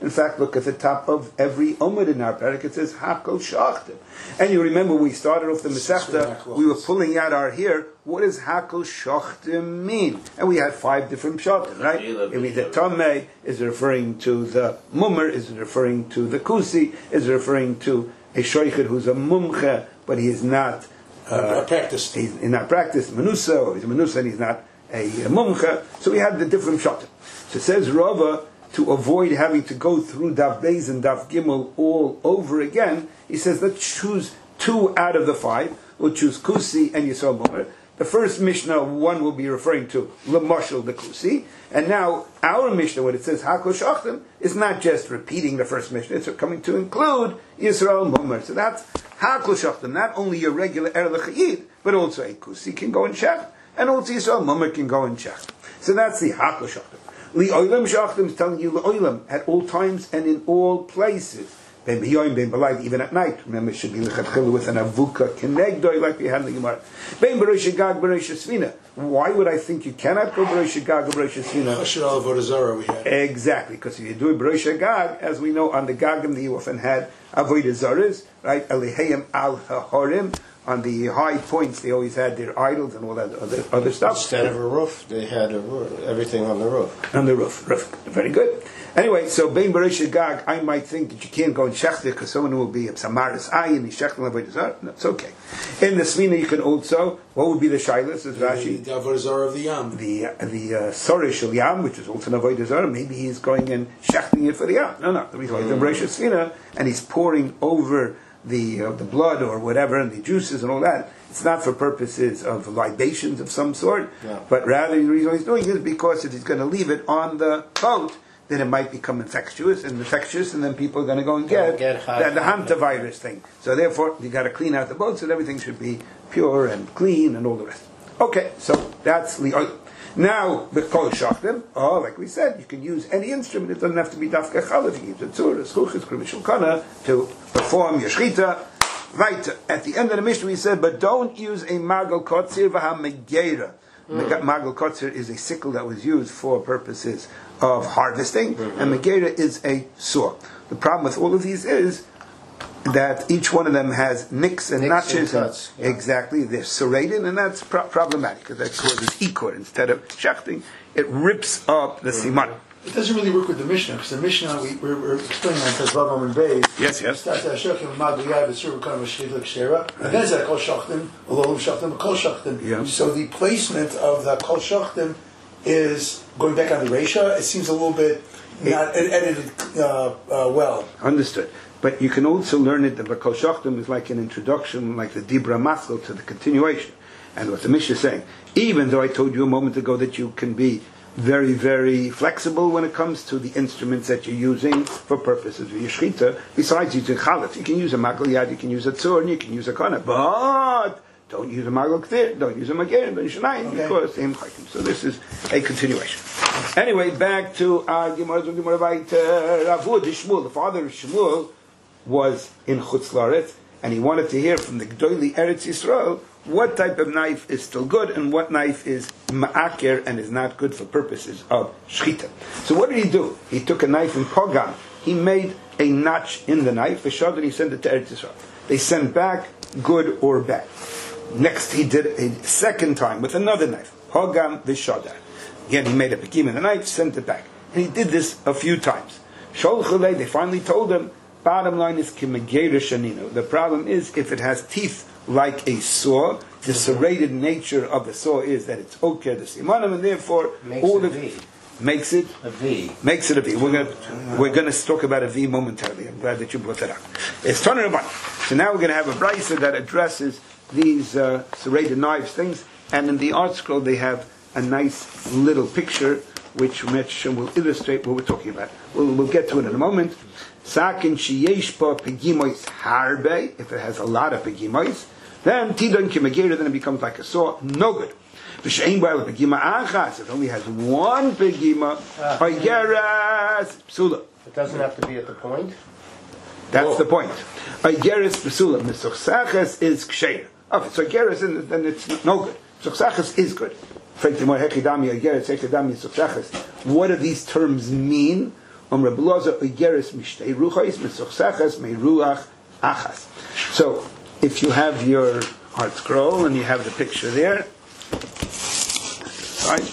Speaker 1: In fact, look at the top of every Omid in our parak. It says Hakol Shachtim. And you remember we started off the Masechta, we were pulling out our hair. What does Hakol Shachtim mean? And we had 5 different pshatim, right? It means that Tomei is referring to the Mummer, is referring to the Kusi, is referring to a Shoichet who's a Mumche, but he is not
Speaker 5: practiced.
Speaker 1: He's not practiced Menusa, or he's a Menusa and he's not a Mumche. So we had the different pshatim. So it says Rava, to avoid having to go through Daf Beis and Daf Gimel all over again, he says, let's choose 2 out of the 5. We'll choose Kusi and Yisrael Mummer. The first Mishnah, one will be referring to Lamashal the Kusi, and now our Mishnah, when it says Hakol Shachtim, is not just repeating the first Mishnah, it's coming to include Yisrael Mummer. So that's Hakol Shachtim, not only a regular Erlechayid, but also a Kusi can go in Shech, and also Yisrael Mummer can go in Shech. So that's the Hakol Shachtim. Li'olam Shachtim is telling you Li'olam, at all times and in all places. Ben b'yoyim, ben b'layt, even at night. Remember, it should be l'chatchila with an avuka kenegdoi, like we had in the Gemara. Ben b'rosh gag, b'rosh svina. Why would I think you cannot go b'rosh gag, b'rosh svina?
Speaker 5: Chashal avodah zarah we had.
Speaker 1: Exactly, because if you do b'rosh gag, as we know on the gagim, they often had avodah zarahs, right? Elihayim al hahorim. On the high points, they always had their idols and all that other stuff.
Speaker 2: Instead of a roof, they had everything on the roof.
Speaker 1: On the roof. Very good. Anyway, so Bein Beresh Gag, I might think that you can't go in Shechter because someone will be a Samaris Ayin, he's Shechter Avodah Zarah. No, it's okay. In the Svina, you can also, what would be the Shilas, as Rashi?
Speaker 5: The Avodah Zarah of the Yam.
Speaker 1: The Sorish of Yam, which is also an Avodah Zarah, maybe he's going and Shechting it for the Yam. No. He's going to Beresh Svina, and he's pouring over the blood or whatever, and the juices and all that. It's not for purposes of libations of some sort, but rather the reason he's doing it is because if he's going to leave it on the boat, then it might become infectious, and then people are going to go and get the hantavirus thing. So therefore, you got to clean out the boat so that everything should be pure and clean and all the rest. Okay, so that's li'olam. Now, the kol shachtim, like we said, you can use any instrument. It doesn't have to be dafka chalav. You can use a tzur, a schuchis, krivishul kana to perform your shchita. Right. At the end of the Mishnah, we said, but don't use a magal kotzir v'ha-megera. Magal kotzir is a sickle that was used for purposes of harvesting, and megera is a saw. The problem with all of these is that each one of them has nicks and notches. Exactly, they're serrated, and that's problematic because that causes ikor. Instead of shechting, it rips up the siman.
Speaker 5: It doesn't really work with the Mishnah, because the Mishnah, we're explaining on Tezvav and Beis.
Speaker 1: Yes.
Speaker 5: Starts at Shachtim, Maguyah, V'sur, V'kana, V'shchit, L'kshera, and then it's at Kol Shachtim, L'olam Shachtim, Kol Shachtim. So the placement of the Kol Shachtim is, going back on the Reisha, it seems a little bit not edited well.
Speaker 1: Understood. But you can also learn it that the Kol Shachtim is like an introduction, like the Dibra Maskil to the continuation. And what the Mishnah is saying, even though I told you a moment ago that you can be very, very flexible when it comes to the instruments that you're using for purposes of your shchita. Besides using chalaf, you can use a magal yad, you can use a tzur, and you can use a kana. But don't use a magal k'tir, don't use a mager, don't use a shnayim, because same chaykim. So this is a continuation. Anyway, back to Gemara Vayter. Ravud Shmuel, the father of Shmuel, was in Chutz La'aretz, and he wanted to hear from the Gdoli Eretz Yisrael what type of knife is still good and what knife is ma'aker and is not good for purposes of shchita. So what did he do? He took a knife in Pogam. He made a notch in the knife, and he sent it to Eretz Yisrael. They sent back good or bad. Next he did a second time with another knife, Pogam v'shadar. Again he made a pekim in the knife, sent it back. And he did this a few times. Sholchulei, they finally told him, bottom line is kimegera shanino. The problem is if it has teeth like a saw, the serrated nature of the saw is that it's okay the simanim, and therefore makes it a V. We're going to talk about a V momentarily. I'm glad that you brought that up. It's Tanur Rabbanan. So now we're going to have a brisa that addresses these serrated knives things, and in the art scroll they have a nice little picture which will illustrate what we're talking about. We'll get to it in a moment. Sakin sheyesh pa pegimois harbe, if it has a lot of pegimois, then tidon kimagera, then it becomes like a saw, no good. V'shein b'al pegima achas, if it only has one pegima, aygeras psula.
Speaker 2: It doesn't have to be at the point?
Speaker 1: That's the point. Aygeras psula, misochsachas is ksheir. Okay, so aygeras, then it's no good. Misochsachas is good. What do these terms mean? Rabbi Elazar Oigeres Mishtei Ruchos Mesuchsachas Meiruach Achas. So, if you have your Art Scroll and you have the picture there, right?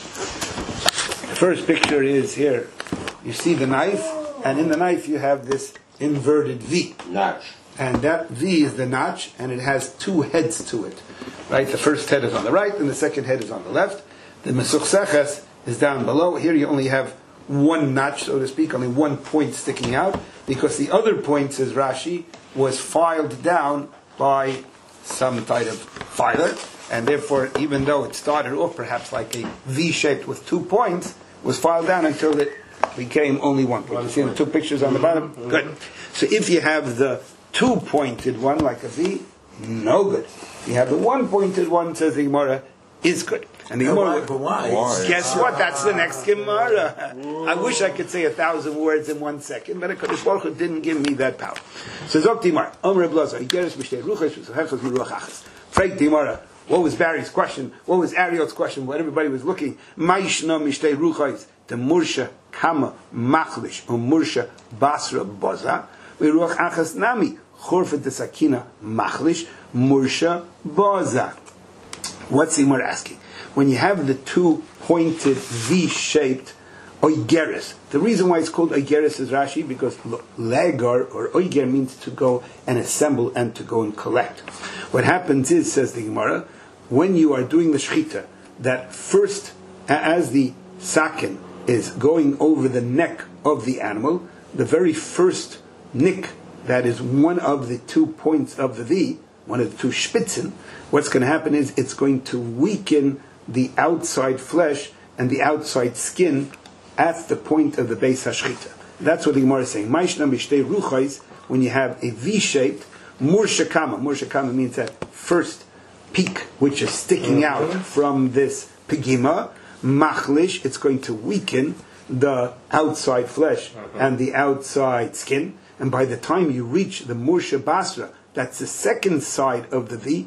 Speaker 1: The first picture is here. You see the knife, and in the knife you have this inverted V.
Speaker 6: Notch.
Speaker 1: And that V is the notch, and it has two heads to it. Right? The first head is on the right, and the second head is on the left. The Mesuchsachas is down below. Here you only have one notch, so to speak, only one point sticking out, because the other point, says Rashi, was filed down by some type of filer, and therefore, even though it started off perhaps like a V-shaped with 2 points, was filed down until it became only 1 point. You see the two pictures on the bottom? Good. So if you have the 2-pointed one, like a V, no good. If you have the 1-pointed one, says the Gemara, is good. And the Gemara,
Speaker 5: but why?
Speaker 1: Guess what? That's the next Gemara. I wish I could say 1,000 words in 1 second, but HaKadosh Baruch Hu didn't give me that power. So Zok Timar, Omer Blazer, Yigeres Mishtei Ruchos V'Sochechos Miruach Achas. Frag Timara. What was Barry's question? What was Ariel's question? What everybody was looking. Ma'ishna Mishtei Ruchos, the Mursha Kama Machlish, or Mursha Basra Boza, Miruach Achas Nami, Chorfet Desakina Machlish, Mursha Boza. What's the Gemara asking? When you have the 2-pointed V-shaped oigeres, the reason why it's called oigeres is Rashi, because legar or oiger means to go and assemble and to go and collect. What happens is, says the Gemara, when you are doing the shechita, that first, as the sakin is going over the neck of the animal, the very first nick, that is one of the 2 points of the V, one of the 2 spitzen, what's going to happen is it's going to weaken the outside flesh and the outside skin at the point of the Beis HaShchita. That's what the Gemara is saying. Ma'ishna mishtei ruchos, when you have a V-shaped, mursha kama. Mursha kama means that first peak, which is sticking out from this pegima. Machlish, it's going to weaken the outside flesh and the outside skin. And by the time you reach the mursha basra, that's the second side of the V,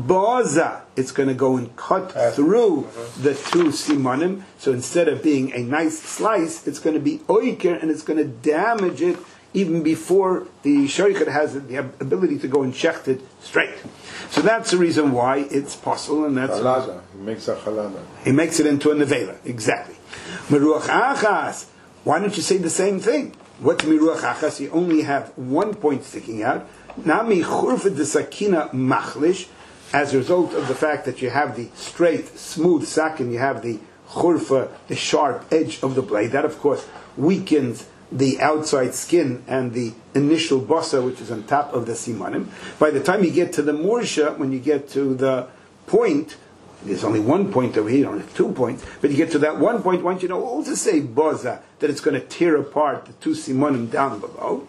Speaker 1: Baza, it's going to go and cut through the 2 simanim. So instead of being a nice slice, it's going to be oiker, and it's going to damage it even before the shorichet has the ability to go and shecht it straight. So that's the reason why it's possible, and that's
Speaker 7: halada. He makes a halada.
Speaker 1: He makes it into a nevela, exactly. Miruach achas. Why don't you say the same thing? What's miruach achas? You only have 1 point sticking out. Nami churfet de sakina machlish. As a result of the fact that you have the straight, smooth sakin, you have the churfa, the sharp edge of the blade. That, of course, weakens the outside skin and the initial basa, which is on top of the simanim. By the time you get to the mursha, when you get to the point, there's only 1 point over here, you don't have 2 points, but you get to that 1 point, once you know all to say baza, that it's going to tear apart the 2 simanim down below.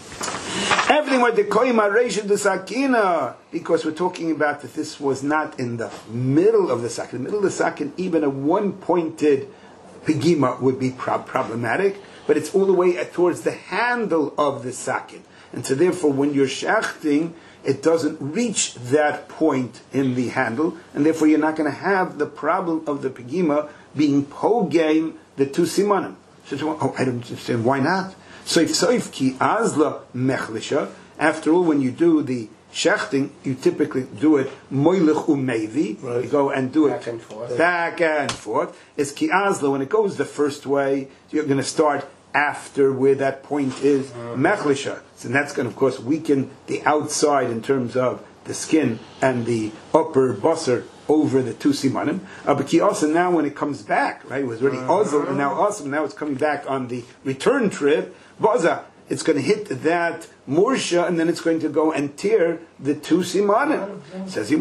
Speaker 1: Everything where the koima reisha the sakina, because we're talking about that this was not in the middle of the sakin. In the middle of the sakin, even a 1-pointed pegima would be problematic, but it's all the way towards the handle of the sakin. And so therefore, when you're shachting, it doesn't reach that point in the handle, and therefore you're not going to have the problem of the pegima being pogame the 2 simanim. So, I don't understand, why not? Soif ki azla mechlisha. After all, when you do the shechting, you typically do it moilich umevi. Right. You go and do it back and forth. It's ki azla. When it goes the first way, you're going to start after where that point is mechlisha. So that's going to, of course, weaken the outside in terms of the skin and the upper basar over the 2 simanim. But ki also now when it comes back, right, it was already ozl, and now it's coming back on the return trip. Baza, it's going to hit that mursha, and then it's going to go and tear the 2 simanim. Says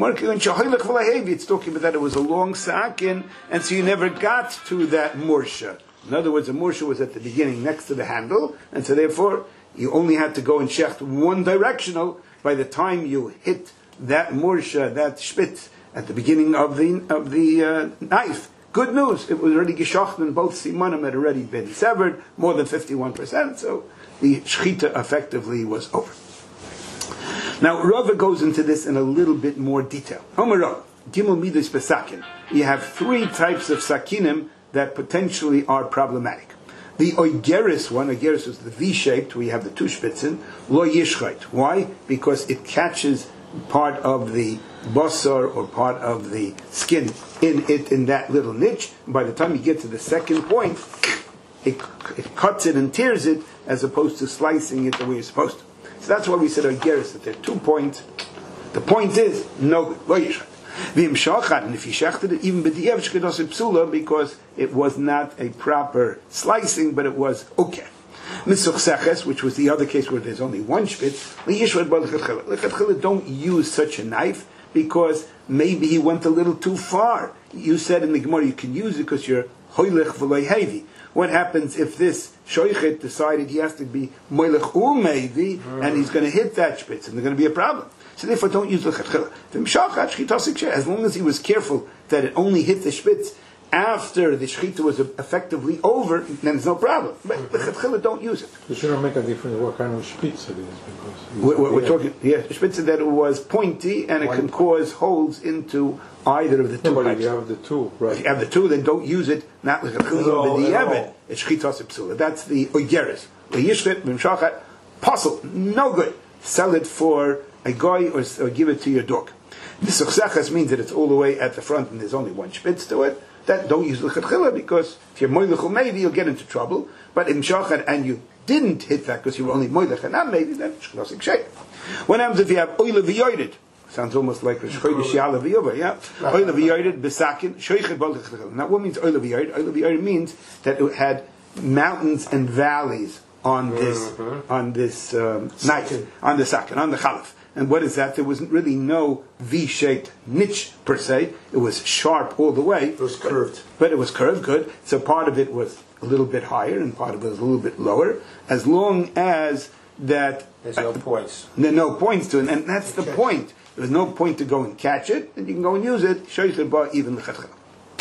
Speaker 1: it's talking about that it was a long sakin, and so you never got to that mursha. In other words, the mursha was at the beginning next to the handle, and so therefore you only had to go and shecht one directional. By the time you hit that mursha, that spitz, at the beginning of the knife, good news, it was already geschochten, and both simanim had already been severed, more than 51%, so the shechita effectively was over. Now, Rava goes into this in a little bit more detail. Omer Rava, Gimel Midos Besakin. You have 3 types of sakinim that potentially are problematic. The oigeris one, oigeris is the V-shaped, where you have the two spitzen, lo yishchait. Why? Because it catches part of the basar or part of the skin in that little niche. And by the time you get to the second point, it cuts it and tears it, as opposed to slicing it the way you're supposed to. So that's why we said oigeris, that there are 2 points. The point is no good, lo yishchait. And if you shechted it, even b'di'ev shkedos psula, because it was not a proper slicing, but it was okay. Misuchseches, which was the other case where there's only one spitz, don't use such a knife, because maybe he went a little too far. You said in the Gemara you can use it because you're hoylech v'loy hevi. What happens if this shoichet decided he has to be moilech u'mevi, and he's going to hit that spitz, and there's going to be a problem? So therefore, don't use lechatchila. As long as he was careful that it only hit the spitz after the shechita was effectively over, then there's no problem. But lechatchila, don't use it.
Speaker 7: You shouldn't make a difference what kind of spitz it is, because
Speaker 1: we're talking, spitz that it was pointy and it can cause holes into either of the two.
Speaker 7: But if you have the two, right?
Speaker 1: If you have the two, then don't use it. Not lechatchila, but the evet. It's shechitas psula. That's the oigeris. The yishchit v'mshachat puzzle, no good. Sell it for a guy or give it to your dog. The suchsachas means that it's all the way at the front and there's only one spitz to it. That don't use lechatchila, because if you're moilech maybe you'll get into trouble. But in shachat and you didn't hit that because you were only moilech and not maybe, then shknosik shay. What happens if you have oila v'yoyred? Sounds almost like Rosh Chodesh Ya'ala v'yova, yeah. Oila v'yoyred b'sakin shoichet b'al lechatchila. Now what means oila v'yoyred? Oila v'yoyred means that it had mountains and valleys on this knife, on the sakin, on the chalaf. And what is that? There was really no V-shaped niche per se. It was sharp all the way.
Speaker 5: It was curved.
Speaker 1: But it was curved, good. So part of it was a little bit higher and part of it was a little bit lower. As long as that...
Speaker 2: There's no points.
Speaker 1: There are no points to it. And that's the point. There's no point to go and catch it, and you can go and use it. Shoichet ba even l'chatchila.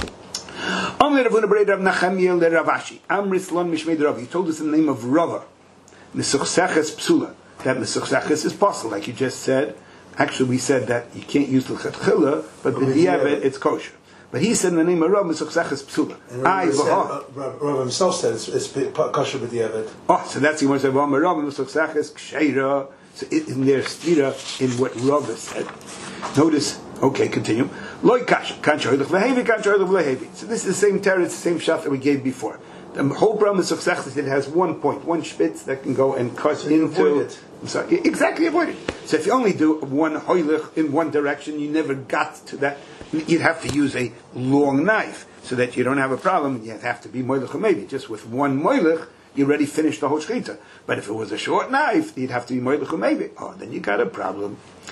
Speaker 1: He told us in the name of Rava, Mesuchseches Psula, that Mesuchseches is possible, like you just said. Actually, we said that you can't use l'chatchila, but the diabet it's kosher. But he said in the name of Rava, Mesuchseches Psula.
Speaker 5: Rava himself said it's kosher with diabet.
Speaker 1: Oh, so that's the one said Rava Mesuchseches Ksheira. So in their stira in what Rava said. Notice. Okay, continue. So this is the same terror, it's the same shot that we gave before. The whole problem is success it has one point, one spitz that can go and cut into it. Exactly, avoid it. So if you only do one hoilich in one direction, you never got to that. You'd have to use a long knife so that you don't have a problem. You have to be moilich or maybe just with one moilich. You already finished the whole shechita. But if it was a short knife, you'd have to be moilech maybe. Oh, then you got a problem.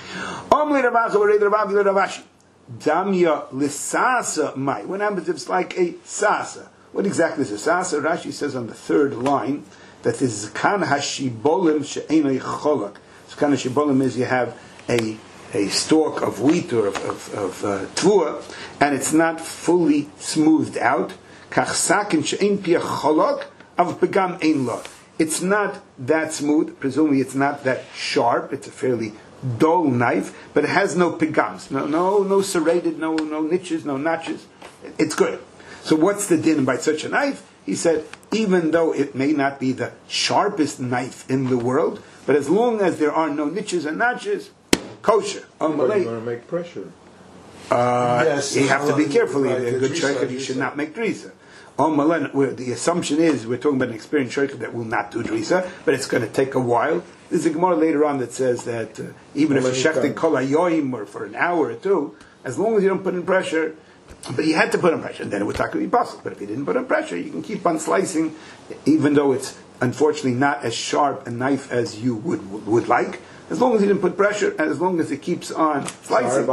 Speaker 1: Damya lisasa mai. What happens if it's like a sasa? What exactly is a sasa? Rashi says on the third line that this is kan hashibolim she'enoi cholak. So kan hashibolim is you have a stalk of wheat or of tvua, and it's not fully smoothed out. Kach sakin she'en pia cholak. It's not that smooth, presumably it's not that sharp, it's a fairly dull knife, but it has no pigams, no serrated, no niches, no notches. It's good. So what's the din by such a knife? He said, even though it may not be the sharpest knife in the world, but as long as there are no niches and notches, kosher.
Speaker 7: But you're going to make pressure.
Speaker 5: Yes.
Speaker 1: You have to be careful. A good shaykhah, you should not make drisa. The assumption is we're talking about an experienced shaykhah that will not do drisa, but it's going to take a while. There's a Gemara later on that says that even if you're shechting kol hayoim or for an hour or two, as long as you don't put in pressure, but you had to put in pressure, then it would be possible. But if you didn't put in pressure, you can keep on slicing, even though it's unfortunately not as sharp a knife as you would like. As long as you didn't put pressure, and as long as it keeps on slicing.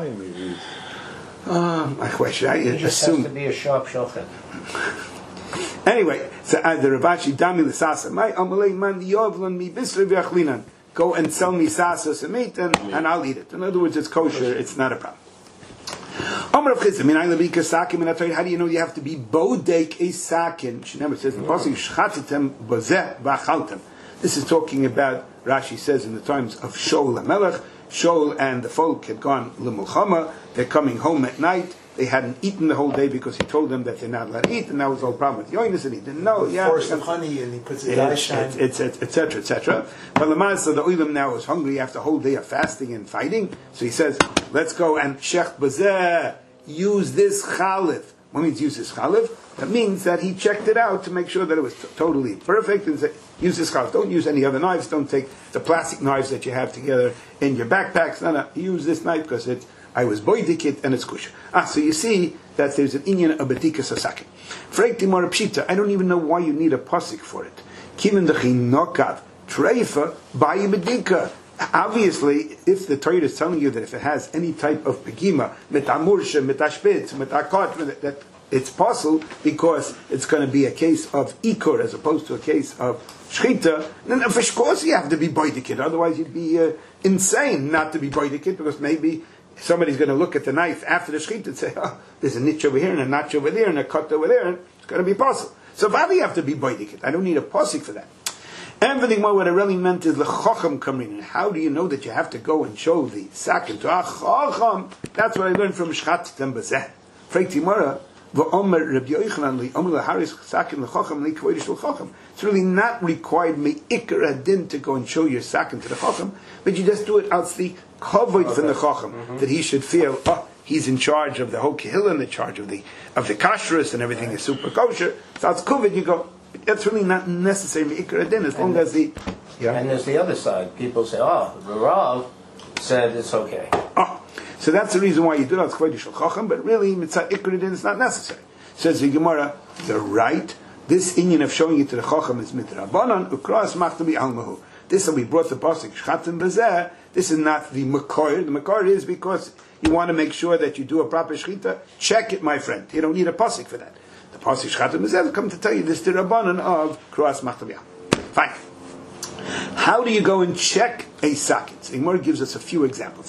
Speaker 1: I wish I
Speaker 2: It just
Speaker 1: assume.
Speaker 2: has to be a sharp shochet.
Speaker 1: Anyway, so the Ravashi Dami l'sasa, my amalei man yovlan mi bisra v'achlinan. Go and sell me sasa some meat, and I'll eat it. In other words, it's kosher. It's not a problem. How do you know you have to be bodek a sakin? She never says in the pasuk shchatitem bozeh v'achaltem. This is talking about, Rashi says, in the times of Shaul HaMelech. Shaul and the folk had gone l'mulchama. They're coming home at night, they hadn't eaten the whole day because he told them that they're not allowed to eat, and that was the whole problem with Yonis, and he didn't know.
Speaker 5: Force of honey, and he puts his eyes shine.
Speaker 1: Etc., etc. But Lamasa, the Oilam now is hungry after a whole day of fasting and fighting, so he says, let's go and Shech Bazeh, use this Chalif. What means use this Chalif? That means that he checked it out to make sure that it was totally perfect, and said, use this Chalif. Don't use any other knives. Don't take the plastic knives that you have together in your backpacks. No, use this knife because I was boidikit and it's kush. So you see that there's an inyan of betikas asake. Freik timor pshita. I don't even know why you need a pasik for it. Kimin dechin nokav treifa bayi bedika. Obviously, if the Torah is telling you that if it has any type of pegima, metamursha, metashpitz, metakot, that it's possible because it's going to be a case of ikur as opposed to a case of shchita, then of course you have to be boidikit. Otherwise, you'd be insane not to be boidikit, because maybe somebody's going to look at the knife after the shchita and say, oh, there's a niche over here and a notch over there and a cut over there, and it's going to be possible. So why you have to be boidikit? I don't need a posik for that. Everything what I really meant is the chacham coming in. How do you know that you have to go and show the sakin to a chacham? That's what I learned from Shchat Tembazeh. Freik Timora, v'omer Rabbi Yochanan li omer laharis sakin l'chacham li kvoidish l'chacham. It's really not required me'ikar adin to go and show your sakin to the chacham, but you just do it out the kavod from the chacham, that he should feel, he's in charge of the whole kehillah, in the charge of the kashrus, and everything is super kosher. So it's kavod, you go. That's really not necessary me'ikar adin, as long as the... Yeah.
Speaker 2: And there's the other side. People say, the Rav said it's okay.
Speaker 1: So that's the reason why you do that, but really, mitzvah ikar adin is not necessary. Says the Gemara, they're right. This inyan of showing it to the chacham is mitrabanan, ukras machtabi almahu. This that we brought the pasuk shchatim bezeh. This is not the makor. The makor is because you want to make sure that you do a proper shchita. Check it, my friend. You don't need a pasuk for that. The pasuk shchatim bezeh will come to tell you this dirabanan of kras machtabi. Fine. How do you go and check a socket? The Gemara gives us a few examples.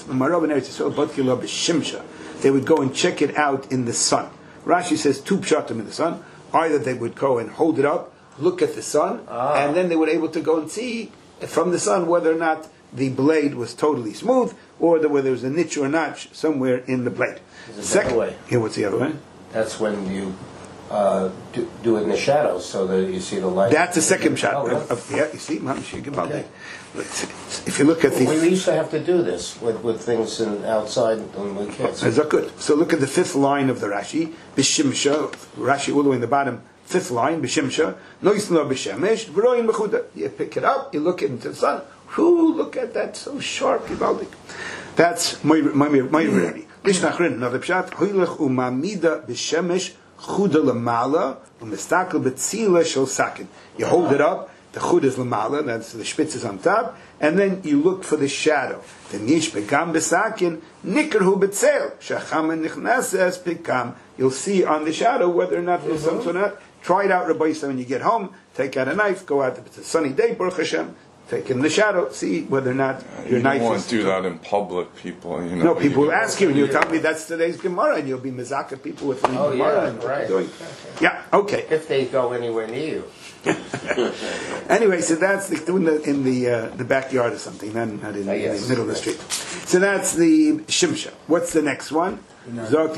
Speaker 1: They would go and check it out in the sun. Rashi says two pshatim in the sun. Either they would go and hold it up, look at the sun, and then they were able to go and see from the sun whether or not the blade was totally smooth, or whether there was a niche or notch somewhere in the blade.
Speaker 2: Second way.
Speaker 1: Yeah, what's the other way?
Speaker 2: That's when you do it in the shadows so that you see the light.
Speaker 1: That's the second shot. Yeah, you see, okay. If you look at the...
Speaker 2: We used to have to do this with things outside when we kids.
Speaker 1: Is that good? So look at the fifth line of the Rashi. B'shimsha, Rashi all the way in the bottom, fifth line, B'shimsha, noisno b'shemesh, v'roin b'chuda. You pick it up, you look into the sun. Look at that, so sharp, Givaldik. That's my reality. Lishnachrin, another pshat, hoylech umamida b'shemesh, chuda lamala, u'mistakel b'tzila shel sakin. You hold it up, the chud is lamala, that's the spitz is on top, and then you look for the shadow. The nish pekam b'sakin, nikerhu b'tzel, shacham nichnases pekam. You'll see on the shadow whether or not there's some sort of... Try it out, Rabbi Yisrael, when you get home, take out a knife, go out, it's a sunny day, Baruch Hashem, take in the shadow, see whether or not your knife is... You don't
Speaker 3: want to do that in public, people,
Speaker 1: No, people will ask you, and you'll tell me that's today's Gemara, and you'll be mezaka people with Gemara.
Speaker 2: Yeah, right.
Speaker 1: Doing. Yeah, okay.
Speaker 2: If they go anywhere near you.
Speaker 1: Anyway, so that's doing in the backyard or something, not in the middle of the street. So that's the Shimsha. What's the next one? In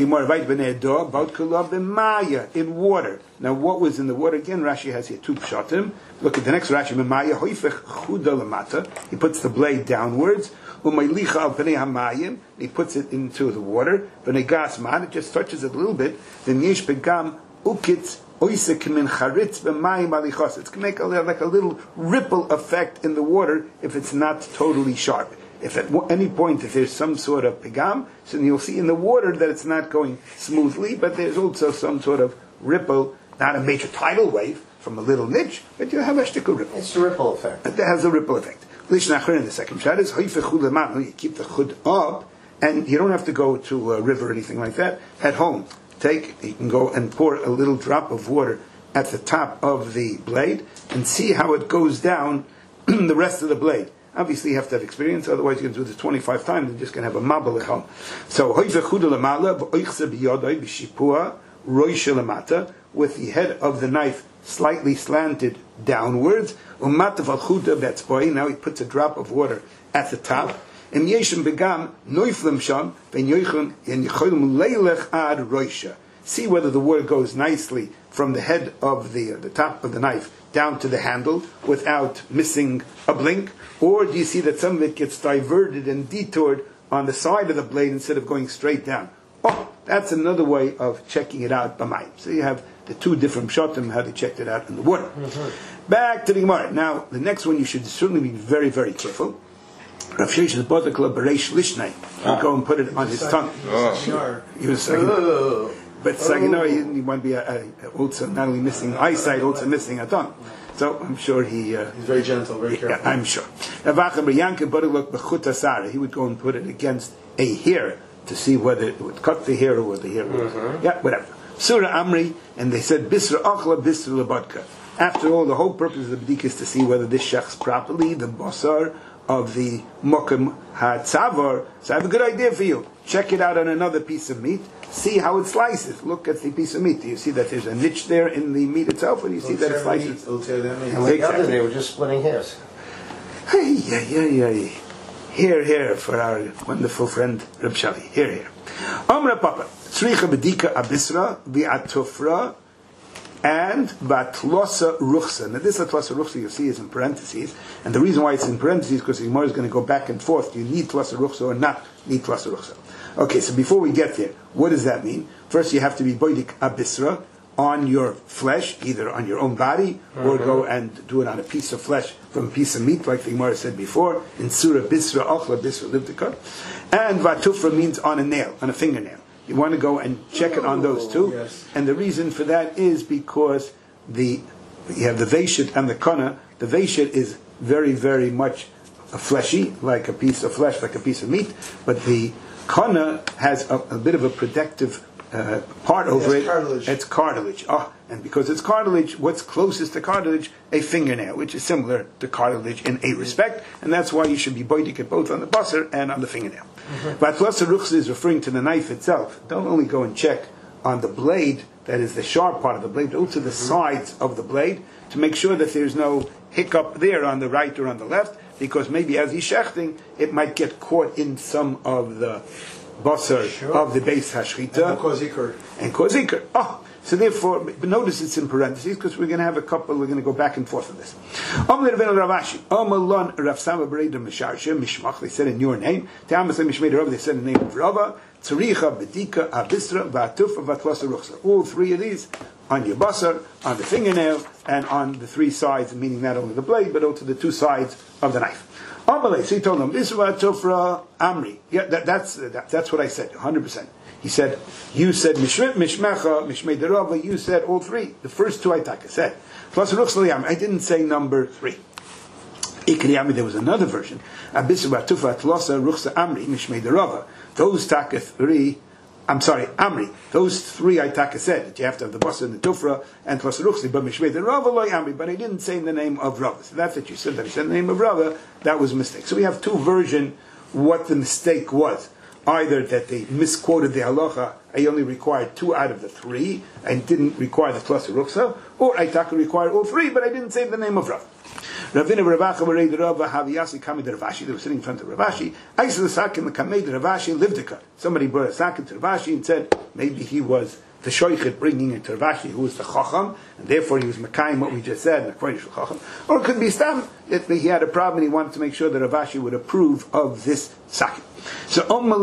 Speaker 1: water. Now, what was in the water? Again, Rashi has here two pshatim. Look at the next Rashi. He puts the blade downwards. He puts it into the water. It just touches it a little bit. Then yesh begam ukitz. It's going to make like a little ripple effect in the water if it's not totally sharp. If at any point if there's some sort of pigam, so you'll see in the water that it's not going smoothly, but there's also some sort of ripple, not a major tidal wave from a little niche, but you have a shtickle ripple.
Speaker 2: It's a ripple effect.
Speaker 1: It has a ripple effect. Lishnachrin in the second shot is you keep the chud up, and you don't have to go to a river or anything like that. At home, you can go and pour a little drop of water at the top of the blade and see how it goes down the rest of the blade. Obviously, you have to have experience, otherwise, you can do this 25 times and just going to have a mabel at home. So, with the head of the knife slightly slanted downwards, now he puts a drop of water at the top. Im yeshem begam noiflim sham ben yoichem in yicholim leilech ad roisha. See whether the water goes nicely from the head of the top of the knife down to the handle without missing a blink, or do you see that some of it gets diverted and detoured on the side of the blade instead of going straight down? Oh, that's another way of checking it out b'mayim. So you have the two different pshatim, how they checked it out in the water. Mm-hmm. Back to the Gemara. Now, the next one you should certainly be very, very careful. Rav Sheshes Bodakla Bereish Lishnei. He'll go and put it on his tongue. He was saying, but you want to be also not only missing eyesight, also missing a tongue. So I'm sure he's
Speaker 5: very gentle, very careful.
Speaker 1: I'm sure. He would go and put it against a hair to see whether it would cut the hair or whether the hair would. Whatever. Surah Amri, and they said Bisra Achla, Bisra Labadka. After all, the whole purpose of the b'dik is to see whether this shechs properly the basar of the mokum hatzavar. So I have a good idea for you. Check it out on another piece of meat. See how it slices. Look at the piece of meat. Do you see that there's a niche there in the meat itself, or do you see that it slices?
Speaker 2: Exactly. They were just splitting hairs.
Speaker 1: Here for our wonderful friend Reb Shali. Here. Amra Papa. Tzricha bedika abisra v'atufra and vatlosa ruchsa. Now this atlosa ruchsa you see is in parentheses, and the reason why it's in parentheses is because the Gemara is going to go back and forth. Do you need tlosa ruchsa or not need tlosa ruchsa? Okay, so before we get there, what does that mean? First, you have to be boidik abisra on your flesh, either on your own body, or go and do it on a piece of flesh from a piece of meat, like the Gemara said before, in Surah Bisra Achla Bisra Livdika. And vatufra means on a nail, on a fingernail. You want to go and check it on those two. Yes. And the reason for that is because you have the Veshit and the Kana. The Veshit is very, very much fleshy, like a piece of flesh, like a piece of meat, but the Kana has a bit of a protective part over it. Cartilage. It's cartilage. And because it's cartilage, what's closest to cartilage? A fingernail, which is similar to cartilage in a respect, and that's why you should be boidik it both on the basar and on the fingernail. But tlosa ruchsa is referring to the knife itself. Don't only go and check on the blade, that is the sharp part of the blade, but also the sides of the blade, to make sure that there's no hiccup there on the right or on the left, because maybe as he's shechting, it might get caught in some of the basar of the base hashchita. And cause ikr. So therefore, but notice it's in parentheses, because we're going to have a couple, we're going to go back and forth on this. They said in your name. They said in the name of Rava. All three of these, on your basar, on the fingernail, and on the three sides, meaning not only the blade, but also the two sides of the knife. So he told them, Bisra Tufra Amri. Yeah, that's what I said, 100%. He said, you said Mishmecha, Mishmei Derava, you said all three. The first two I said. I didn't say number 3. Ikriyami, there was another version. Abisra Tufa Tlosa Ruchsa Amri, Mishmei Derava. Those taka 3, Amri. Those 3 I said that you have to have the Basa and the Tufra and Tlosa Ruchsi, but Mishmei Derava loy Amri. But I didn't say in the name of Rava. So that's what you said, that I said in the name of Rava. That was a mistake. So we have two versions what the mistake was. Either that they misquoted the halacha, I only required 2 out of the 3, and didn't require the tlosa ruchsa, or I required all 3, but I didn't say the name of Rav. Ravina Ravacha Berei Rava Haviyasi Kamei Ravashi. They were sitting in front of Ravashi. I said the sakin the Kamei Ravashi livdika. Somebody brought a sakin to Ravashi and said maybe he was the shoichet bringing it to Ravashi, who was the chacham, and therefore he was mekayim what we just said, or it could be stam that he had a problem and he wanted to make sure that Ravashi would approve of this sakin. So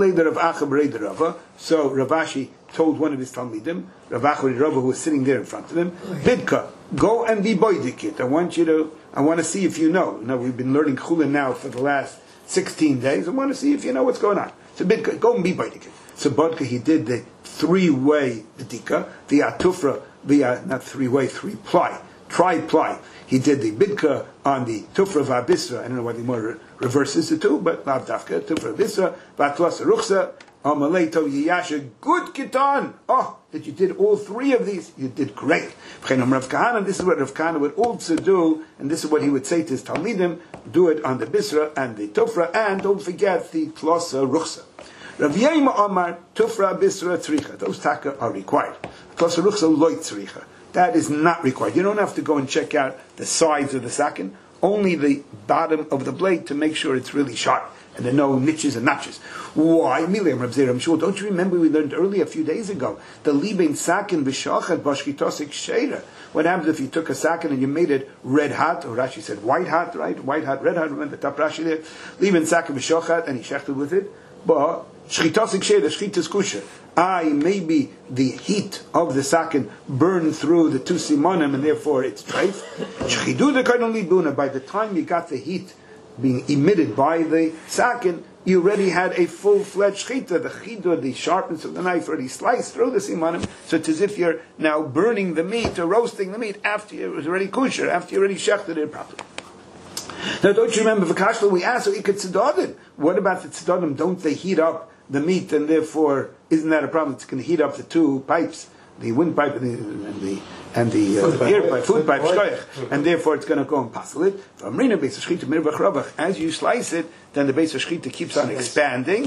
Speaker 1: So Ravashi told one of his talmidim, Ravacha Rava, who was sitting there in front of him, Bidka, go and be boidikit. I want to see if you know. Now we've been learning chulin now for the last 16 days. I want to see if you know what's going on. So Bidka, go and be boidikit. So Bodka, he did the 3-way bidika, the atufra, not 3-way, 3-ply, tri-ply. He did the bidka on the tufra v'abisra. I don't know why the more reverses the two, but lav dafka, tufra v'abisra, v'atlas ruchsa, amaleto yiyasha, good kitan. That you did all 3 of these, you did great. Rav Kahana, this is what Rav Kahana would also do, and this is what he would say to his talmidim, do it on the bisra and the tufra, and don't forget the tlosa ruchsa. Rav Yeima Omar, Tufra Bisra Tzricha. Those taka are required. Tlosa Ruchsa Loy Tzricha. That is not required. You don't have to go and check out the sides of the sakin, only the bottom of the blade to make sure it's really sharp. and there are no niches and notches. Why? I'm sure. Don't you remember we learned earlier a few days ago the libin sakin v'shachat bashkitosik sheira. What happens if you took a sakin and you made it red hot, or Rashi said white hot, right? White hot, red hot. Remember the top Rashi there. Libin sakin v'shachat, and he shechted with it. But shchitosik sheira, shchitas kusha. Maybe the heat of the sakin burned through the two simonim, and therefore it's treif. By the time you got the heat being emitted by the sakin, you already had a full-fledged chita. The chita, the sharpness of the knife, already sliced through the simanim. So it's as if you're now burning the meat or roasting the meat after it was already kosher, after you already shechted it properly. Now, don't you remember Vakashla? We asked, what about the tzedadim? Don't they heat up the meat, and therefore isn't that a problem? It's going to heat up the two pipes, the windpipe and the food pipe, and therefore it's going to go and passel it. As you slice it, then the base of shchita keeps on expanding.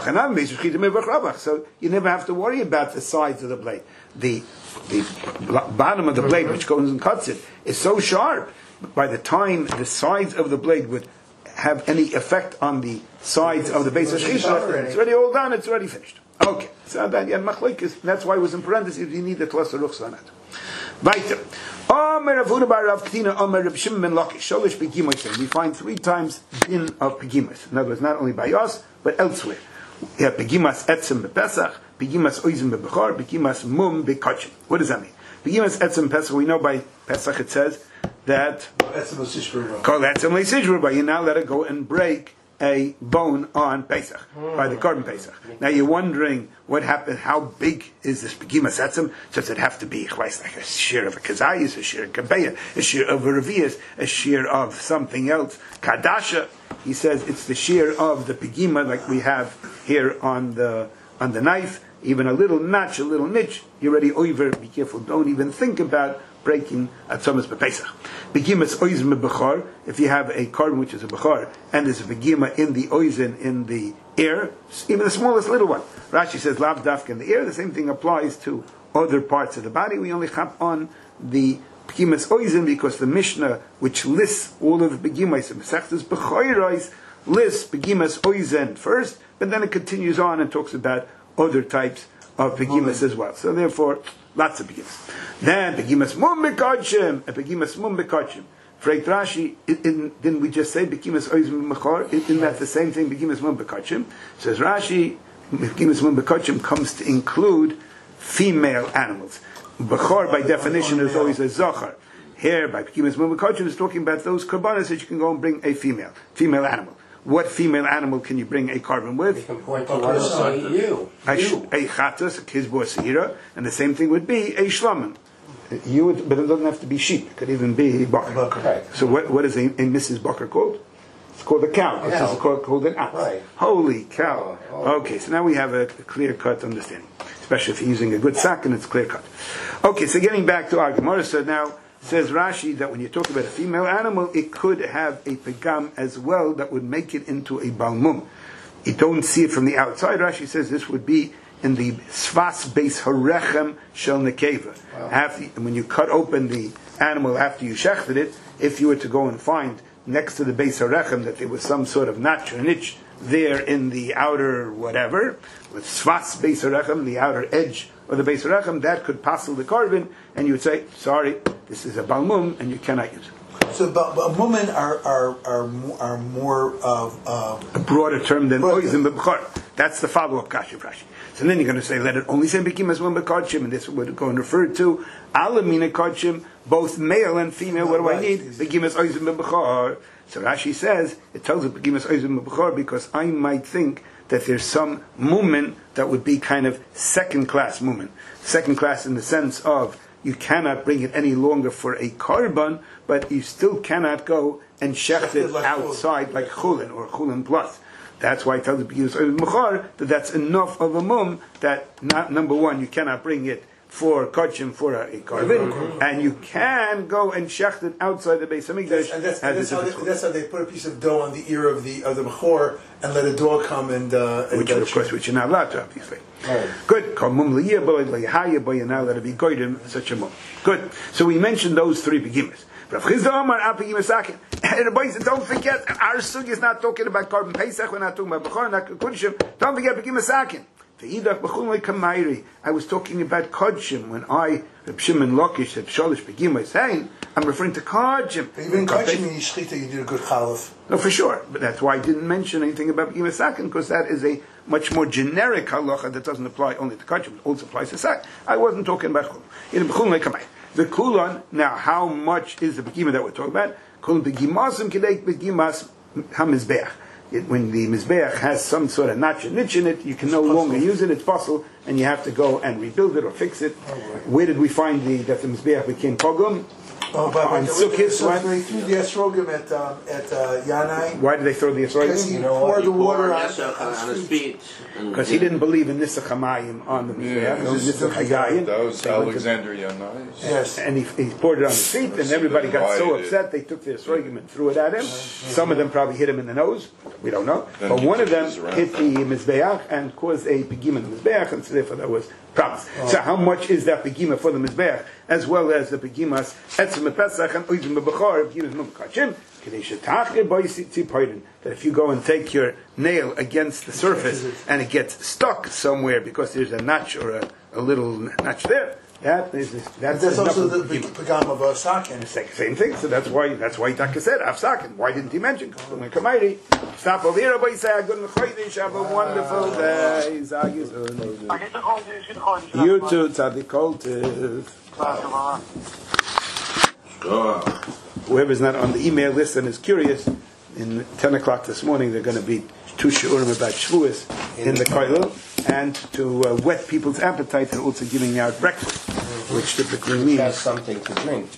Speaker 1: So you never have to worry about the sides of the blade. The bottom of the blade, which goes and cuts it, is so sharp. By the time the sides of the blade would have any effect on the sides of the base of shchita, it's already all done. It's already finished. Okay, so that's why it was in parentheses. You need the Tlasar Ruchs on it. Weiter. We find 3 times din of Pegimas. In other words, not only by us, but elsewhere. Pegimas etzem bepesach, Pegimas oizim bebechor, Pegimas mum bekachim. What does that mean? Pegimas etzem pesach, we know by Pesach it says that you're now let it go and break a bone on Pesach, by the Korban Pesach. Now you're wondering what happened, how big is this Pegimas Etzem? Does it have to be like a shear of a Kazayas, a shear of Kabeya, a shear of a Revias, a shear of something else? Kadasha, he says it's the shear of the Pegima like we have here on the knife, even a little notch, a little niche, you're already over, be careful, don't even think about breaking at Tzomas B'Pesach. Begimas oizim b'bechor, if you have a korban which is a bechor, and there's a begima in the oizin, in the ear, even the smallest little one. Rashi says, lav dafka in the ear, the same thing applies to other parts of the body. We only chap on the begimas oizin because the Mishnah, which lists all of the begimas, and Masechtas B'choros, lists begimas oizin first, but then it continues on and talks about other types of begimas as well. So therefore, lots of begimas. Then begimas mum bekachim, and begimas mum bekachim. Freit Rashi, didn't we just say begimas oizim mechor? Isn't that the same thing? Begimas mum bekachim. Says Rashi, begimas mum bekachim comes to include female animals. Bechor by definition is always a zochar. Here by begimas mum bekachim is talking about those korbanos that you can go and bring a female animal. What female animal can you bring a korban with?
Speaker 2: You can point to one side.
Speaker 1: A chatas, a kizbo, a seira, and the same thing would be a shlomen. But it doesn't have to be sheep. It could even be bakar.
Speaker 2: Right.
Speaker 1: So what is a Mrs. Bakar called? It's called a cow. It's just called an ox. Right. Holy cow. Okay, so now we have a clear-cut understanding. Especially if you're using a good sack and it's clear-cut. Okay, so getting back to our Gemara, so now says Rashi that when you talk about a female animal, it could have a pegam as well that would make it into a balmum. You don't see it from the outside. Rashi says this would be in the svas beis harechem shel nekeva. When you cut open the animal after you shechted it, if you were to go and find next to the beis harechem that there was some sort of notch or niche there in the outer whatever, with svas beis harechem, the outer edge or the beis harechem, that could passel the korban, and you would say, sorry, this is a balmum, and you cannot use it.
Speaker 5: So, but mumen are more of
Speaker 1: a broader term than oizim b'bechor. That's the follow-up kasha Rashi. So then you're going to say, let it only say bekimas mum b'kodshim, and this would go and refer to alamina kodshim, both male and female. What do I need? Bekimas oizim b'bechor. So Rashi says it tells it bekimas oizim b'bechor because I might think that there's some mumen that would be kind of second-class mumen. Second class in the sense of you cannot bring it any longer for a korban, but you still cannot go and shecht it outside like chulin or chulin plus. That's why it tells the beginners that that's enough of a mum that not number one you cannot bring it for kodshim for a korban, and you can go and shecht it outside the Beis Hamikdash.
Speaker 5: And that's how they put a piece of dough on the ear of the bechor and let a dog come and
Speaker 1: which you're not allowed to, obviously. Right. Good. Now let it be goyim such a mum. Good. So we mentioned those 3 begimas. Rav Chisda Omar al Pegima Sakin. And boys, don't forget, our sugi is not talking about Korban Pesach. We're not talking about Bechor, not Kodshim. Don't forget Pegima Sakin. I was talking about Kodshim when Reb Shimon Lakish said Shalish Pegima is saying, I'm referring to Kodshim.
Speaker 5: Even Kodshim in Yishchita, you did a good chalaf.
Speaker 1: No, for sure. But that's why I didn't mention anything about Pegima Sakin, because that is a much more generic halacha that doesn't apply only to Kodshim, it also applies to Sak. I wasn't talking about Chul. In Bechul Kamay. The Kulon, now how much is the Pegima that we're talking about? Kulon Pegimasim Kedek Pegimas HaMizbeach. When the Mizbeach has some sort of niche in it, you can no longer use it, it's possible, and you have to go and rebuild it or fix it. Where did we find that the Mizbeach became Pogum?
Speaker 5: Oh, but
Speaker 1: on Sukkot,
Speaker 5: so they threw the esrogim at Yanai.
Speaker 1: Why did they throw the esrogim?
Speaker 5: Because he poured the water on
Speaker 6: his feet.
Speaker 1: Because he didn't believe in Nisach Hamayim on the Mizbeach.
Speaker 3: That was Alexandria Nice.
Speaker 5: Yes.
Speaker 1: And he poured it on his feet, and everybody got so upset they took the esrogim and threw it at him. Some of them probably hit him in the nose. We don't know. But one of them hit the Mizbeach and caused a pegima in the Mizbeach, and so therefore that was promise. So how much is that pegima for the Mizbeach, as well as the pegimas etzem pesach and oizim bechor pegimas mukachim? That if you go and take your nail against the surface and it gets stuck somewhere because there's a notch or a little notch there, that's
Speaker 5: also the pegam of Sakin.
Speaker 1: Same thing. So that's why Taka said Av Sakin. Why didn't he mention? Stop over here, everybody say good Chodesh. Have a wonderful day. You too, Tzadik Koltiv. Whoever's not on the email list and is curious, in 10 o'clock this morning, they're going to be 2 shiurim about Shavuos in the Koilel, and to whet people's appetite, they're also giving out breakfast, which typically means
Speaker 2: something to drink.